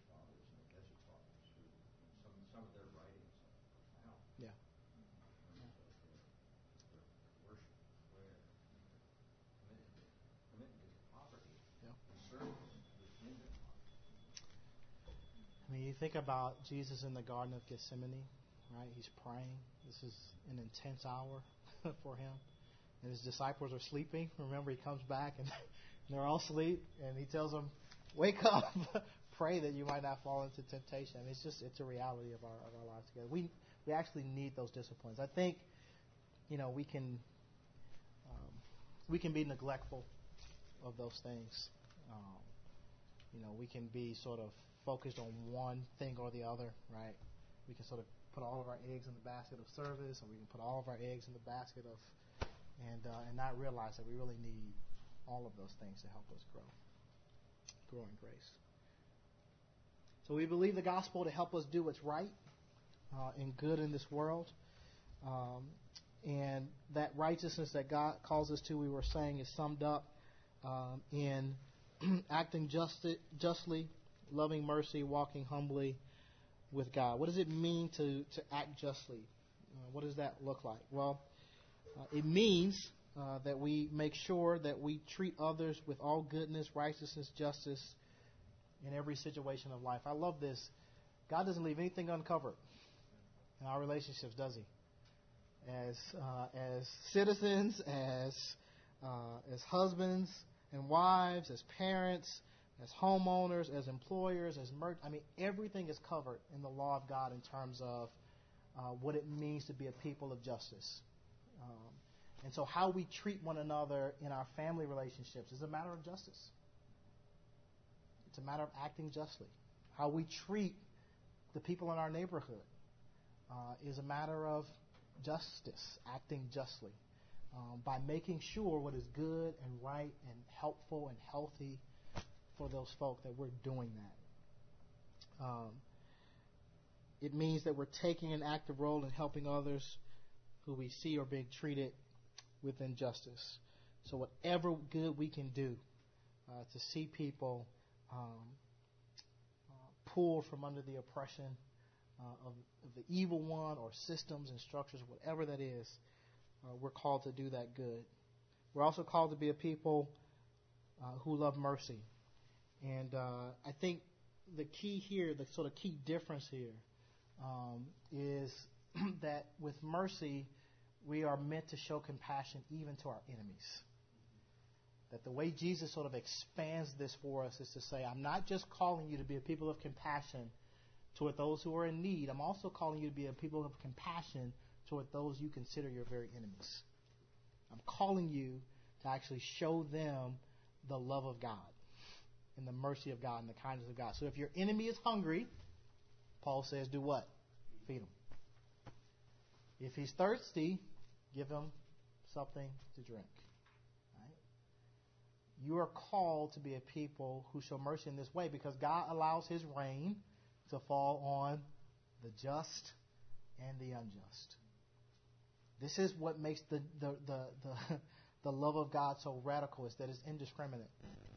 you think about Jesus in the Garden of Gethsemane, right? He's praying. This is an intense hour for him. And his disciples are sleeping. Remember, he comes back and they're all asleep. And he tells them, wake up, pray that you might not fall into temptation. I mean, it's just, it's a reality of our, of our lives together. We, we actually need those disciplines. I think, you know, we can, um, we can be neglectful of those things. Um, you know, we can be sort of focused on one thing or the other, right? We can sort of put all of our eggs in the basket of service, or we can put all of our eggs in the basket of, and uh, and not realize that we really need all of those things to help us grow, grow in grace. So we believe the gospel to help us do what's right uh, and good in this world, um, and that righteousness that God calls us to, we were saying, is summed up um, in acting justi- justly, loving mercy, walking humbly with God. What does it mean to, to act justly? Uh, what does that look like? Well, uh, it means uh, that we make sure that we treat others with all goodness, righteousness, justice in every situation of life. I love this. God doesn't leave anything uncovered in our relationships, does he? As uh, as citizens, as uh, as husbands and wives, as parents, as homeowners, as employers, as mer- I mean, everything is covered in the law of God in terms of uh, what it means to be a people of justice. Um, and so how we treat one another in our family relationships is a matter of justice. It's a matter of acting justly. How we treat the people in our neighborhood uh, is a matter of justice, acting justly, um, by making sure what is good and right and helpful and healthy for those folk, that we're doing that. Um, it means that we're taking an active role in helping others who we see are being treated with injustice. So whatever good we can do uh, to see people um, uh, pulled from under the oppression uh, of, of the evil one, or systems and structures, whatever that is, uh, we're called to do that good. We're also called to be a people uh, who love mercy. And uh, I think the key here, the sort of key difference here, um, is that with mercy, we are meant to show compassion even to our enemies. That the way Jesus sort of expands this for us is to say, I'm not just calling you to be a people of compassion toward those who are in need. I'm also calling you to be a people of compassion toward those you consider your very enemies. I'm calling you to actually show them the love of God and the mercy of God and the kindness of God. So if your enemy is hungry, Paul says, do what? Feed him. If he's thirsty, give him something to drink. Right? You are called to be a people who show mercy in this way, because God allows his rain to fall on the just and the unjust. This is what makes the the the, the, the love of God so radical, is that it's indiscriminate.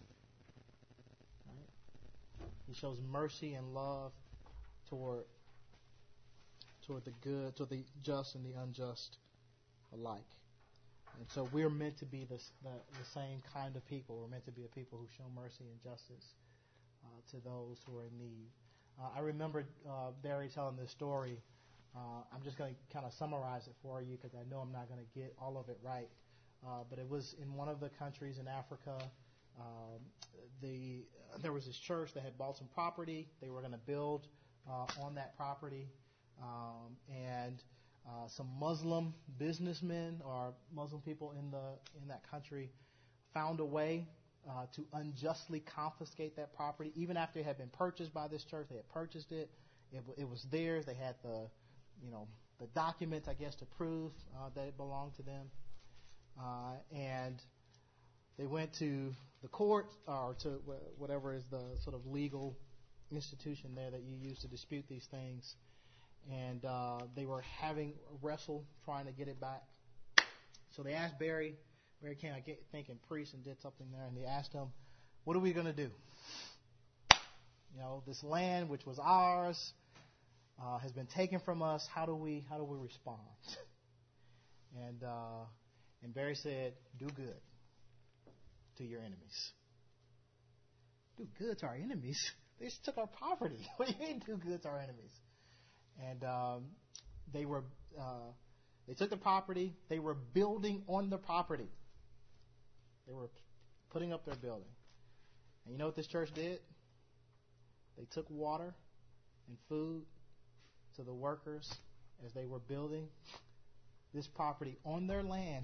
He shows mercy and love toward toward the good, toward the just and the unjust alike. And so we're meant to be this, the, the same kind of people. We're meant to be a people who show mercy and justice uh, to those who are in need. Uh, I remember uh, Barry telling this story. Uh, I'm just going to kind of summarize it for you, because I know I'm not going to get all of it right. Uh, but it was in one of the countries in Africa. Um, the uh, there was this church that had bought some property. They were going to build uh, on that property, um, and uh, some Muslim businessmen or Muslim people in the in that country found a way uh, to unjustly confiscate that property. Even after it had been purchased by this church, they had purchased it. It, it was theirs. They had the you know the documents, I guess, to prove uh, that it belonged to them, uh, and they went to the court, or to whatever is the sort of legal institution there that you use to dispute these things. And uh, they were having a wrestle trying to get it back. So they asked Barry. Barry came, I think, in priest and did something there. And they asked him, what are we going to do? You know, this land, which was ours, uh, has been taken from us. How do we how do we respond? And uh, and Barry said, do good to your enemies. Do good to our enemies? They just took our property. What do you mean do good to our enemies? And um, they were uh, they took the property. They were building on the property. They were putting up their building. And you know what this church did? They took water and food to the workers as they were building this property on their land.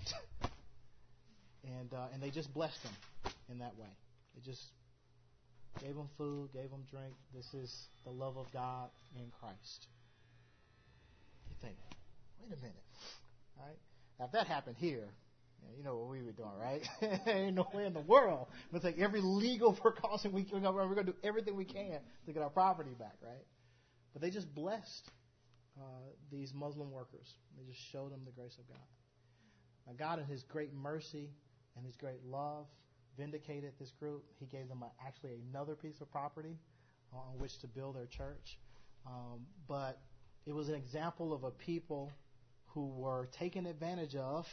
and uh, and they just blessed them in that way. They just gave them food, gave them drink. This is the love of God in Christ. You think, wait a minute. All right? Now, if that happened here, you know what we were doing, right? Ain't no way in the world. We'll take every legal precaution we can. We're going to do everything we can to get our property back, right? But they just blessed uh, these Muslim workers. They just showed them the grace of God. Now, God, in His great mercy and His great love, vindicated this group. He gave them a, actually another piece of property on which to build their church. Um, but it was an example of a people who were taken advantage of,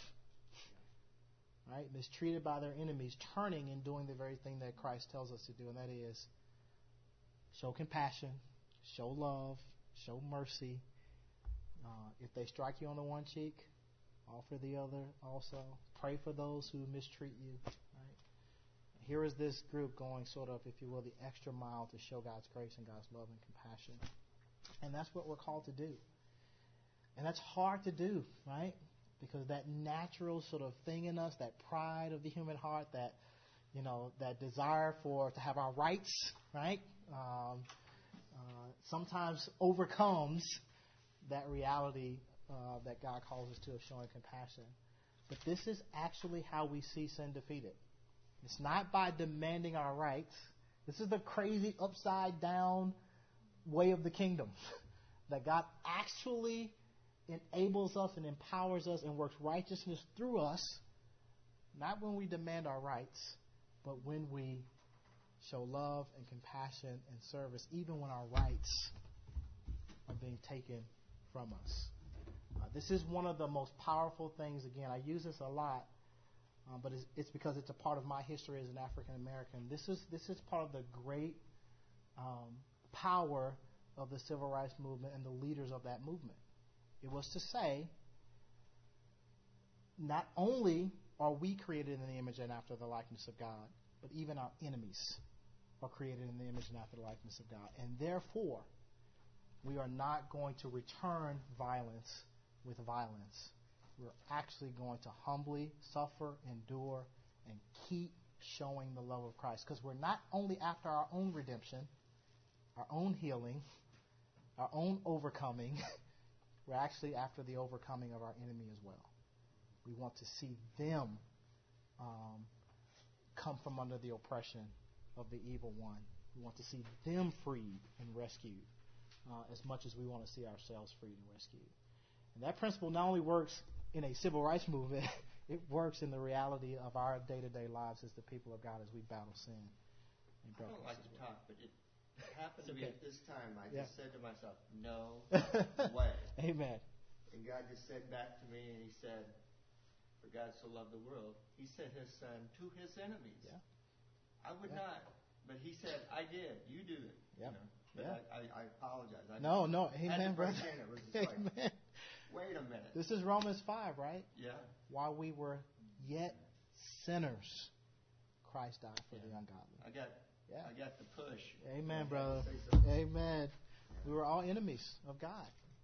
right, mistreated by their enemies, turning and doing the very thing that Christ tells us to do, and that is show compassion, show love, show mercy. Uh, if they strike you on the one cheek, offer the other also. Pray for those who mistreat you. Right? Here is this group going sort of, if you will, the extra mile to show God's grace and God's love and compassion. And that's what we're called to do. And that's hard to do, right? Because that natural sort of thing in us, that pride of the human heart, that, you know, that desire for to have our rights, right, um, uh, sometimes overcomes that reality uh, that God calls us to of showing compassion. But this is actually how we see sin defeated. It's not by demanding our rights. This is the crazy upside down way of the kingdom. That God actually enables us and empowers us and works righteousness through us, not when we demand our rights, but when we show love and compassion and service, even when our rights are being taken from us. Uh, this is one of the most powerful things. Again, I use this a lot, um, but it's, it's because it's a part of my history as an African American. This is this is part of the great um, power of the civil rights movement and the leaders of that movement. It was to say, not only are we created in the image and after the likeness of God, but even our enemies are created in the image and after the likeness of God. And therefore, we are not going to return violence with violence. We're actually going to humbly suffer, endure, and keep showing the love of Christ. Because we're not only after our own redemption, our own healing, our own overcoming, we're actually after the overcoming of our enemy as well. We want to see them um, come from under the oppression of the evil one. We want to see them freed and rescued uh, as much as we want to see ourselves freed and rescued. And that principle not only works in a civil rights movement, it works in the reality of our day-to-day lives as the people of God as we battle sin. And I don't like to well. talk, but it happened to okay. me at this time. I yeah. just said to myself, no way. Amen. And God just said back to me, and He said, for God so loved the world, He sent His Son to His enemies. Yeah. I would yeah. not. But He said, I did. You do it. Yep. You know? But yeah. I, I, I apologize. I no, just, no. Amen, brother. It was just Amen. like, wait a minute. This is Romans five, right? Yeah. While we were yet sinners, Christ died for yeah. the ungodly. I got yeah. I got the push. Amen, brother. Amen. Yeah. We were all enemies of God.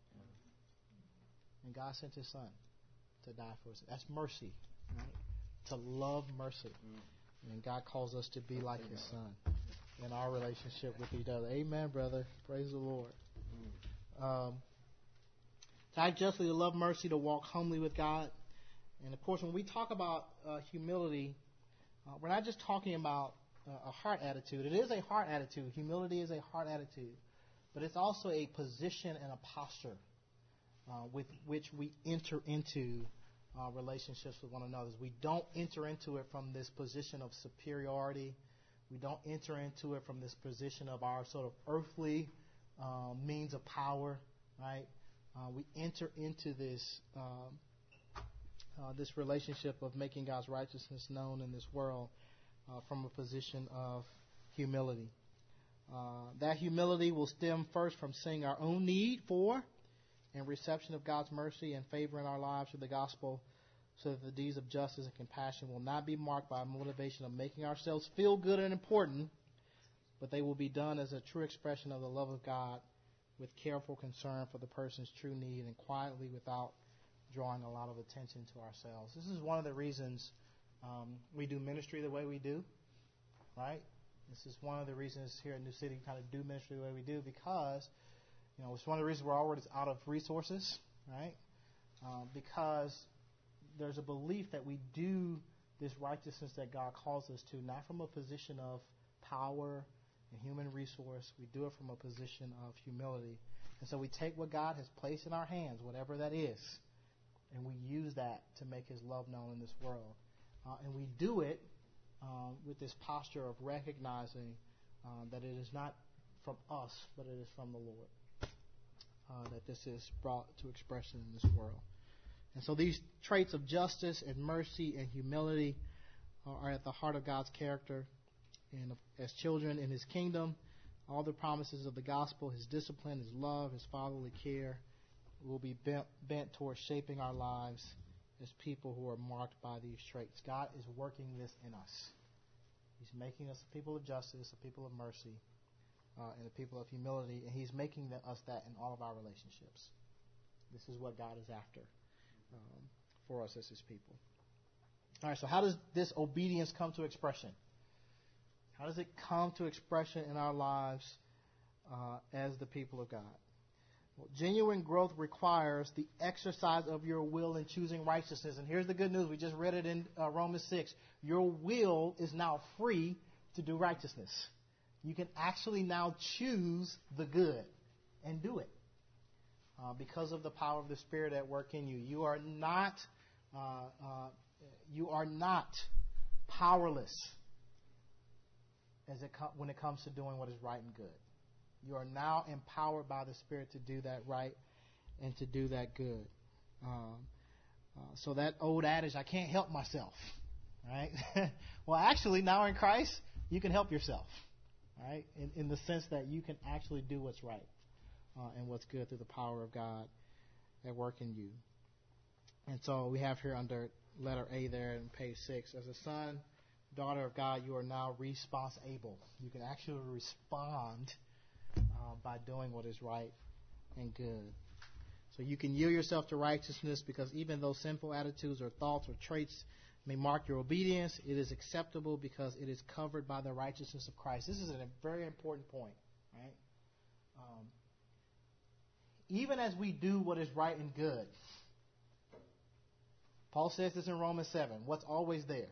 And God sent His Son to die for us. That's mercy, right? To love mercy. Mm. And God calls us to be like His Son in our relationship with each other. Amen, brother. Praise the Lord. Mm. Um, to act justly, to love mercy, to walk humbly with God. And of course, when we talk about uh, humility, uh, we're not just talking about uh, a heart attitude. It is a heart attitude. Humility is a heart attitude. But it's also a position and a posture uh, with which we enter into uh, relationships with one another. We don't enter into it from this position of superiority. We don't enter into it from this position of our sort of earthly um, means of power, right? Uh, we enter into this um, uh, this relationship of making God's righteousness known in this world uh, from a position of humility. Uh, that humility will stem first from seeing our own need for and reception of God's mercy and favor in our lives through the gospel, so that the deeds of justice and compassion will not be marked by a motivation of making ourselves feel good and important, but they will be done as a true expression of the love of God with careful concern for the person's true need and quietly without drawing a lot of attention to ourselves. This is one of the reasons um, we do ministry the way we do, right? This is one of the reasons here in New City we kind of do ministry the way we do, because, you know, it's one of the reasons we're always out of resources, right? Um, because there's a belief that we do this righteousness that God calls us to, not from a position of power and human resource. We do it from a position of humility. And so we take what God has placed in our hands, whatever that is, and we use that to make His love known in this world. Uh, and we do it um, with this posture of recognizing um, that it is not from us, but it is from the Lord, uh, that this is brought to expression in this world. And so these traits of justice and mercy and humility are at the heart of God's character. And as children in His kingdom, all the promises of the gospel, His discipline, His love, His fatherly care, will be bent, bent towards shaping our lives as people who are marked by these traits. God is working this in us. He's making us a people of justice, a people of mercy, uh, and a people of humility. And He's making us that in all of our relationships. This is what God is after. Um, for us as His people. All right, so how does this obedience come to expression? How does it come to expression in our lives uh, as the people of God? Well, genuine growth requires the exercise of your will in choosing righteousness. And here's the good news. We just read it in uh, Romans six. Your will is now free to do righteousness. You can actually now choose the good and do it. Uh, because of the power of the Spirit at work in you. You are not uh, uh, you are not powerless as it com- when it comes to doing what is right and good. You are now empowered by the Spirit to do that right and to do that good. Um, uh, so that old adage, I can't help myself, right? Well, actually, now in Christ, you can help yourself, right? In, in the sense that you can actually do what's right. Uh, and what's good through the power of God at work in you. And so we have here under letter A there in page six, as a son, daughter of God, you are now responsible. You can actually respond uh, by doing what is right and good. So you can yield yourself to righteousness because even though sinful attitudes or thoughts or traits may mark your obedience, it is acceptable because it is covered by the righteousness of Christ. This is a very important point, right? Um, Even as we do what is right and good. Paul says this in Romans seven. What's always there?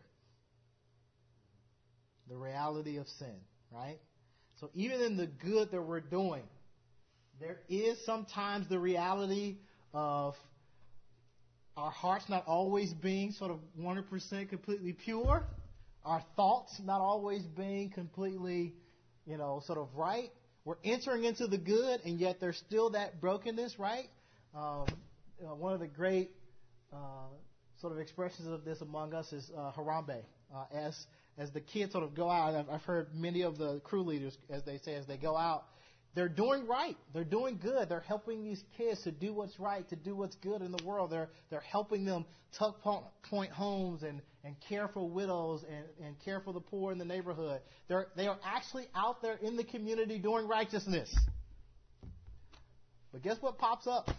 The reality of sin, right? So even in the good that we're doing, there is sometimes the reality of our hearts not always being sort of one hundred percent completely pure. Our thoughts not always being completely, you know, sort of right. We're entering into the good, and yet there's still that brokenness, right? Um, you know, one of the great uh, sort of expressions of this among us is uh, Harambe. Uh, as as the kids sort of go out, I've, I've heard many of the crew leaders, as they say, as they go out, they're doing right. They're doing good. They're helping these kids to do what's right, to do what's good in the world. They're they're helping them tuck point homes and, and care for widows and, and care for the poor in the neighborhood. They're they are actually out there in the community doing righteousness. But guess what pops up?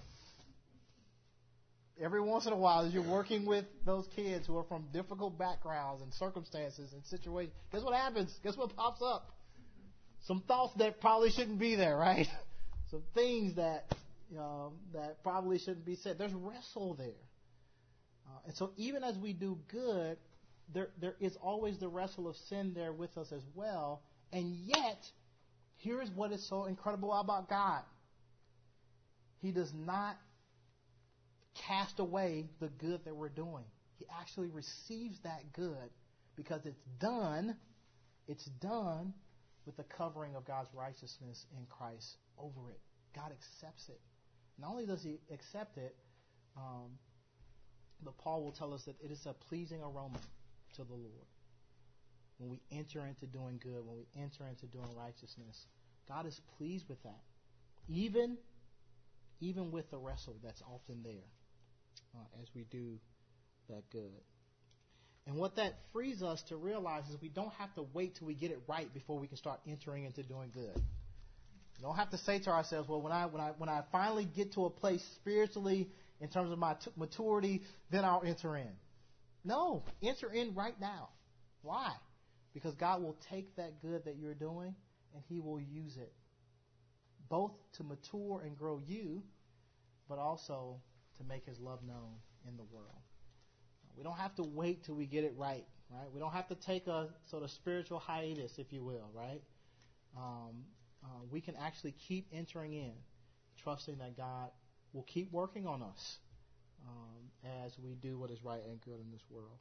Every once in a while, as you're working with those kids who are from difficult backgrounds and circumstances and situations, guess what happens? Guess what pops up? Some thoughts that probably shouldn't be there, right? Some things that um, that probably shouldn't be said. There's wrestle there. Uh, and so even as we do good, there there is always the wrestle of sin there with us as well. And yet, here's what is so incredible about God. He does not cast away the good that we're doing. He actually receives that good because it's done. It's done with the covering of God's righteousness in Christ over it. God accepts it. Not only does He accept it, um, but Paul will tell us that it is a pleasing aroma to the Lord when we enter into doing good, when we enter into doing righteousness God is pleased with that. Even, even with the wrestle that's often there uh, as we do that good. And what that frees us to realize is we don't have to wait till we get it right before we can start entering into doing good. We don't have to say to ourselves, well, when I when I when I finally get to a place spiritually in terms of my t- maturity, then I'll enter in. No, enter in right now. Why? Because God will take that good that you're doing and He will use it both to mature and grow you, but also to make His love known in the world. We don't have to wait till we get it right, right? We don't have to take a sort of spiritual hiatus, if you will, right? Um, uh, we can actually keep entering in, trusting that God will keep working on us um, as we do what is right and good in this world.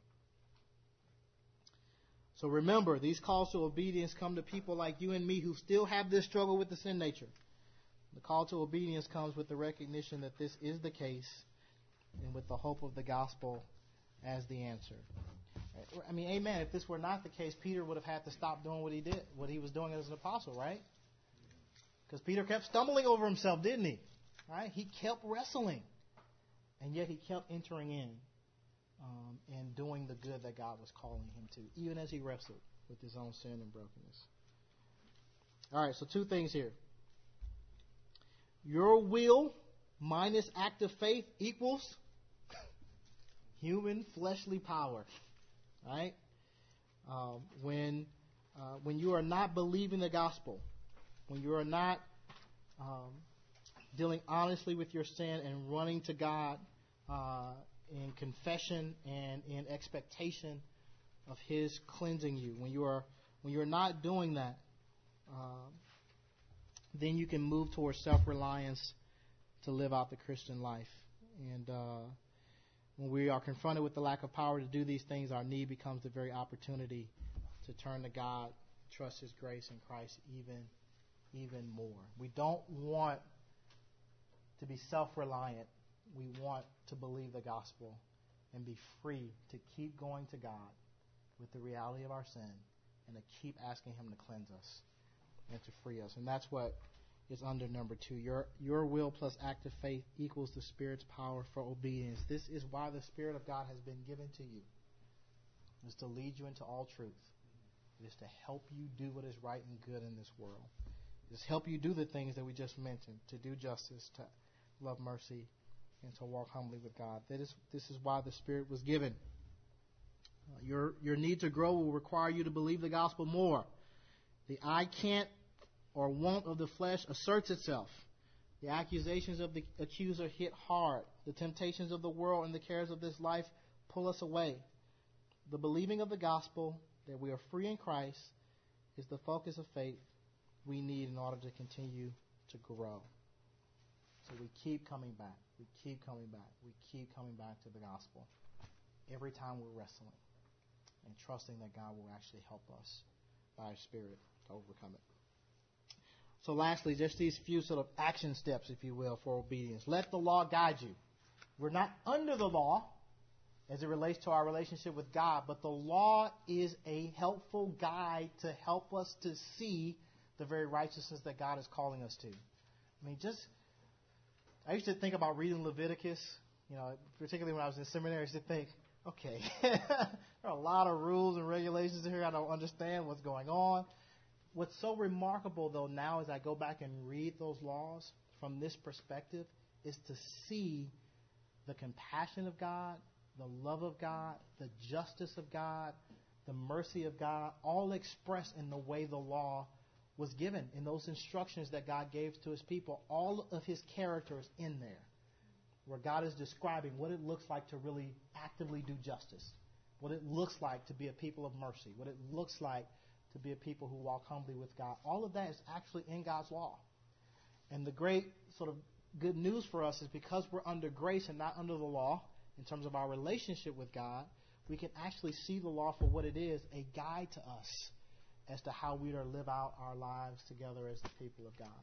So remember, these calls to obedience come to people like you and me who still have this struggle with the sin nature. The call to obedience comes with the recognition that this is the case and with the hope of the gospel as the answer. I mean, amen. If this were not the case, Peter would have had to stop doing what he did, what he was doing as an apostle, right? Because Peter kept stumbling over himself, didn't he? Right? He kept wrestling. And yet he kept entering in um, and doing the good that God was calling him to, even as he wrestled with his own sin and brokenness. All right, so two things here. Your will minus active faith equals human fleshly power. Right? Uh, when uh, when you are not believing the gospel, when you are not um, dealing honestly with your sin and running to God uh, in confession and in expectation of His cleansing you, when you are when you are not doing that, uh, then you can move towards self-reliance to live out the Christian life. And uh, when we are confronted with the lack of power to do these things, our need becomes the very opportunity to turn to God, trust His grace in Christ even, even more. We don't want to be self-reliant. We want to believe the gospel and be free to keep going to God with the reality of our sin and to keep asking Him to cleanse us and to free us. And that's what is under number two. Your your will plus active faith equals the Spirit's power for obedience. This is why the Spirit of God has been given to you. It is to lead you into all truth. It is to help you do what is right and good in this world. It is to help you do the things that we just mentioned, to do justice, to love mercy, and to walk humbly with God. That is, this is why the Spirit was given. Uh, your your need to grow will require you to believe the gospel more. The I can't or won't of the flesh asserts itself. The accusations of the accuser hit hard. The temptations of the world and the cares of this life pull us away. The believing of the gospel, that we are free in Christ, is the focus of faith we need in order to continue to grow. So we keep coming back. We keep coming back. We keep coming back to the gospel every time we're wrestling and trusting that God will actually help us by His Spirit to overcome it. So lastly, just these few sort of action steps, if you will, for obedience. Let the law guide you. We're not under the law as it relates to our relationship with God, but the law is a helpful guide to help us to see the very righteousness that God is calling us to. I mean, just, I used to think about reading Leviticus, you know, particularly when I was in seminary, I used to think, okay, there are a lot of rules and regulations here. I don't understand what's going on. What's so remarkable, though, now as I go back and read those laws from this perspective is to see the compassion of God, the love of God, the justice of God, the mercy of God, all expressed in the way the law was given, in those instructions that God gave to His people. All of His characters in there, where God is describing what it looks like to really actively do justice, what it looks like to be a people of mercy, what it looks like to be a people who walk humbly with God. All of that is actually in God's law. And the great sort of good news for us is because we're under grace and not under the law, in terms of our relationship with God, we can actually see the law for what it is, a guide to us as to how we are to live out our lives together as the people of God.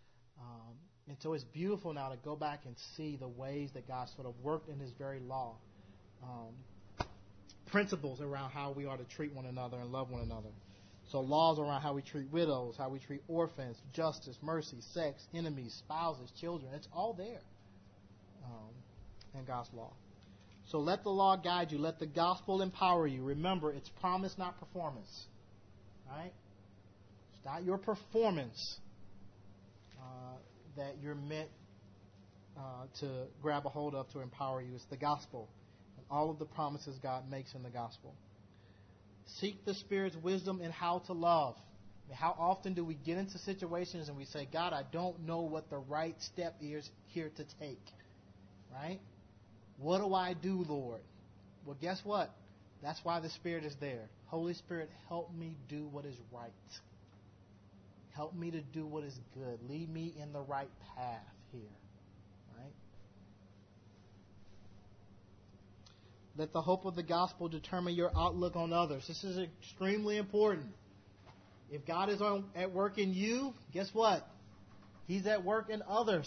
Um, and so it's beautiful now to go back and see the ways that God sort of worked in His very law. Um, principles around how we are to treat one another and love one another. So laws around how we treat widows, how we treat orphans, justice, mercy, sex, enemies, spouses, children. It's all there um, in God's law. So let the law guide you. Let the gospel empower you. Remember, it's promise, not performance. Right? It's not your performance uh, that you're meant uh, to grab a hold of to empower you. It's the gospel. And all of the promises God makes in the gospel. Seek the Spirit's wisdom in how to love. I mean, how often do we get into situations and we say, God, I don't know what the right step is here to take. Right? What do I do, Lord? Well, guess what? That's why the Spirit is there. Holy Spirit, help me do what is right. Help me to do what is good. Lead me in the right path here. Right? Let the hope of the gospel determine your outlook on others. This is extremely important. If God is on, at work in you, guess what? He's at work in others.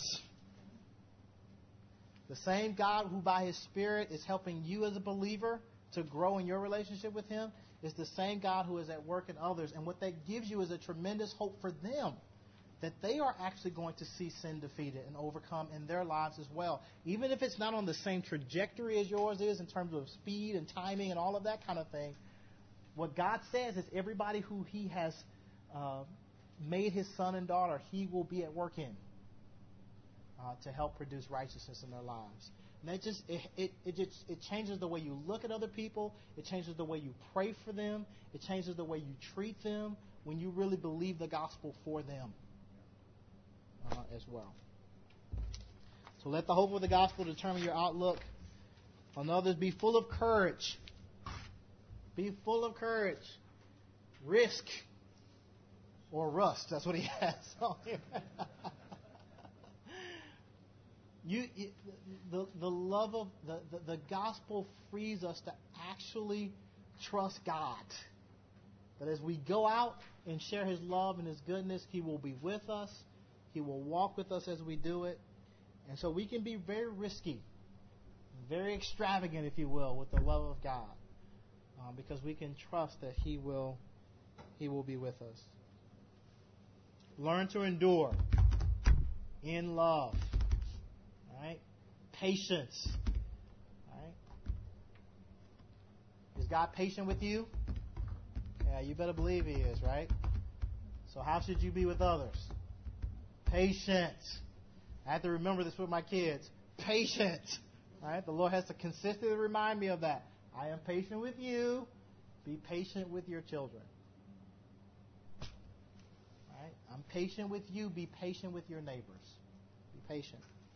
The same God who by His Spirit is helping you as a believer to grow in your relationship with Him is the same God who is at work in others. And what that gives you is a tremendous hope for them, that they are actually going to see sin defeated and overcome in their lives as well. Even if it's not on the same trajectory as yours is in terms of speed and timing and all of that kind of thing, what God says is everybody who He has uh, made His son and daughter, He will be at work in. Uh, to help produce righteousness in their lives. And that just it, it, it just it changes the way you look at other people. It changes the way you pray for them. It changes the way you treat them when you really believe the gospel for them uh, as well. So let the hope of the gospel determine your outlook on others. Be full of courage. Be full of courage. Risk or rust. That's what he has on here. You, you, the the love of the, the, the gospel frees us to actually trust God. That as we go out and share His love and His goodness, He will be with us. He will walk with us as we do it. And so we can be very risky, very extravagant, if you will, with the love of God. Um, because we can trust that He will, He will be with us. Learn to endure in love. Right? Patience. Right? Is God patient with you? Yeah, you better believe He is, right? So how should you be with others? Patience. I have to remember this with my kids. Patience. Right? The Lord has to consistently remind me of that. I am patient with you. Be patient with your children. Right? I'm patient with you. Be patient with your neighbors. Be patient.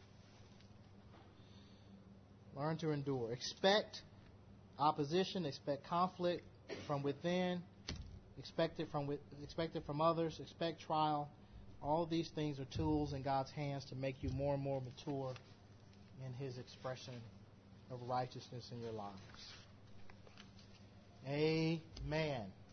Learn to endure. Expect opposition. Expect conflict from within. Expect it from expect it from others. Expect trial. All these things are tools in God's hands to make you more and more mature in His expression of righteousness in your lives. Amen.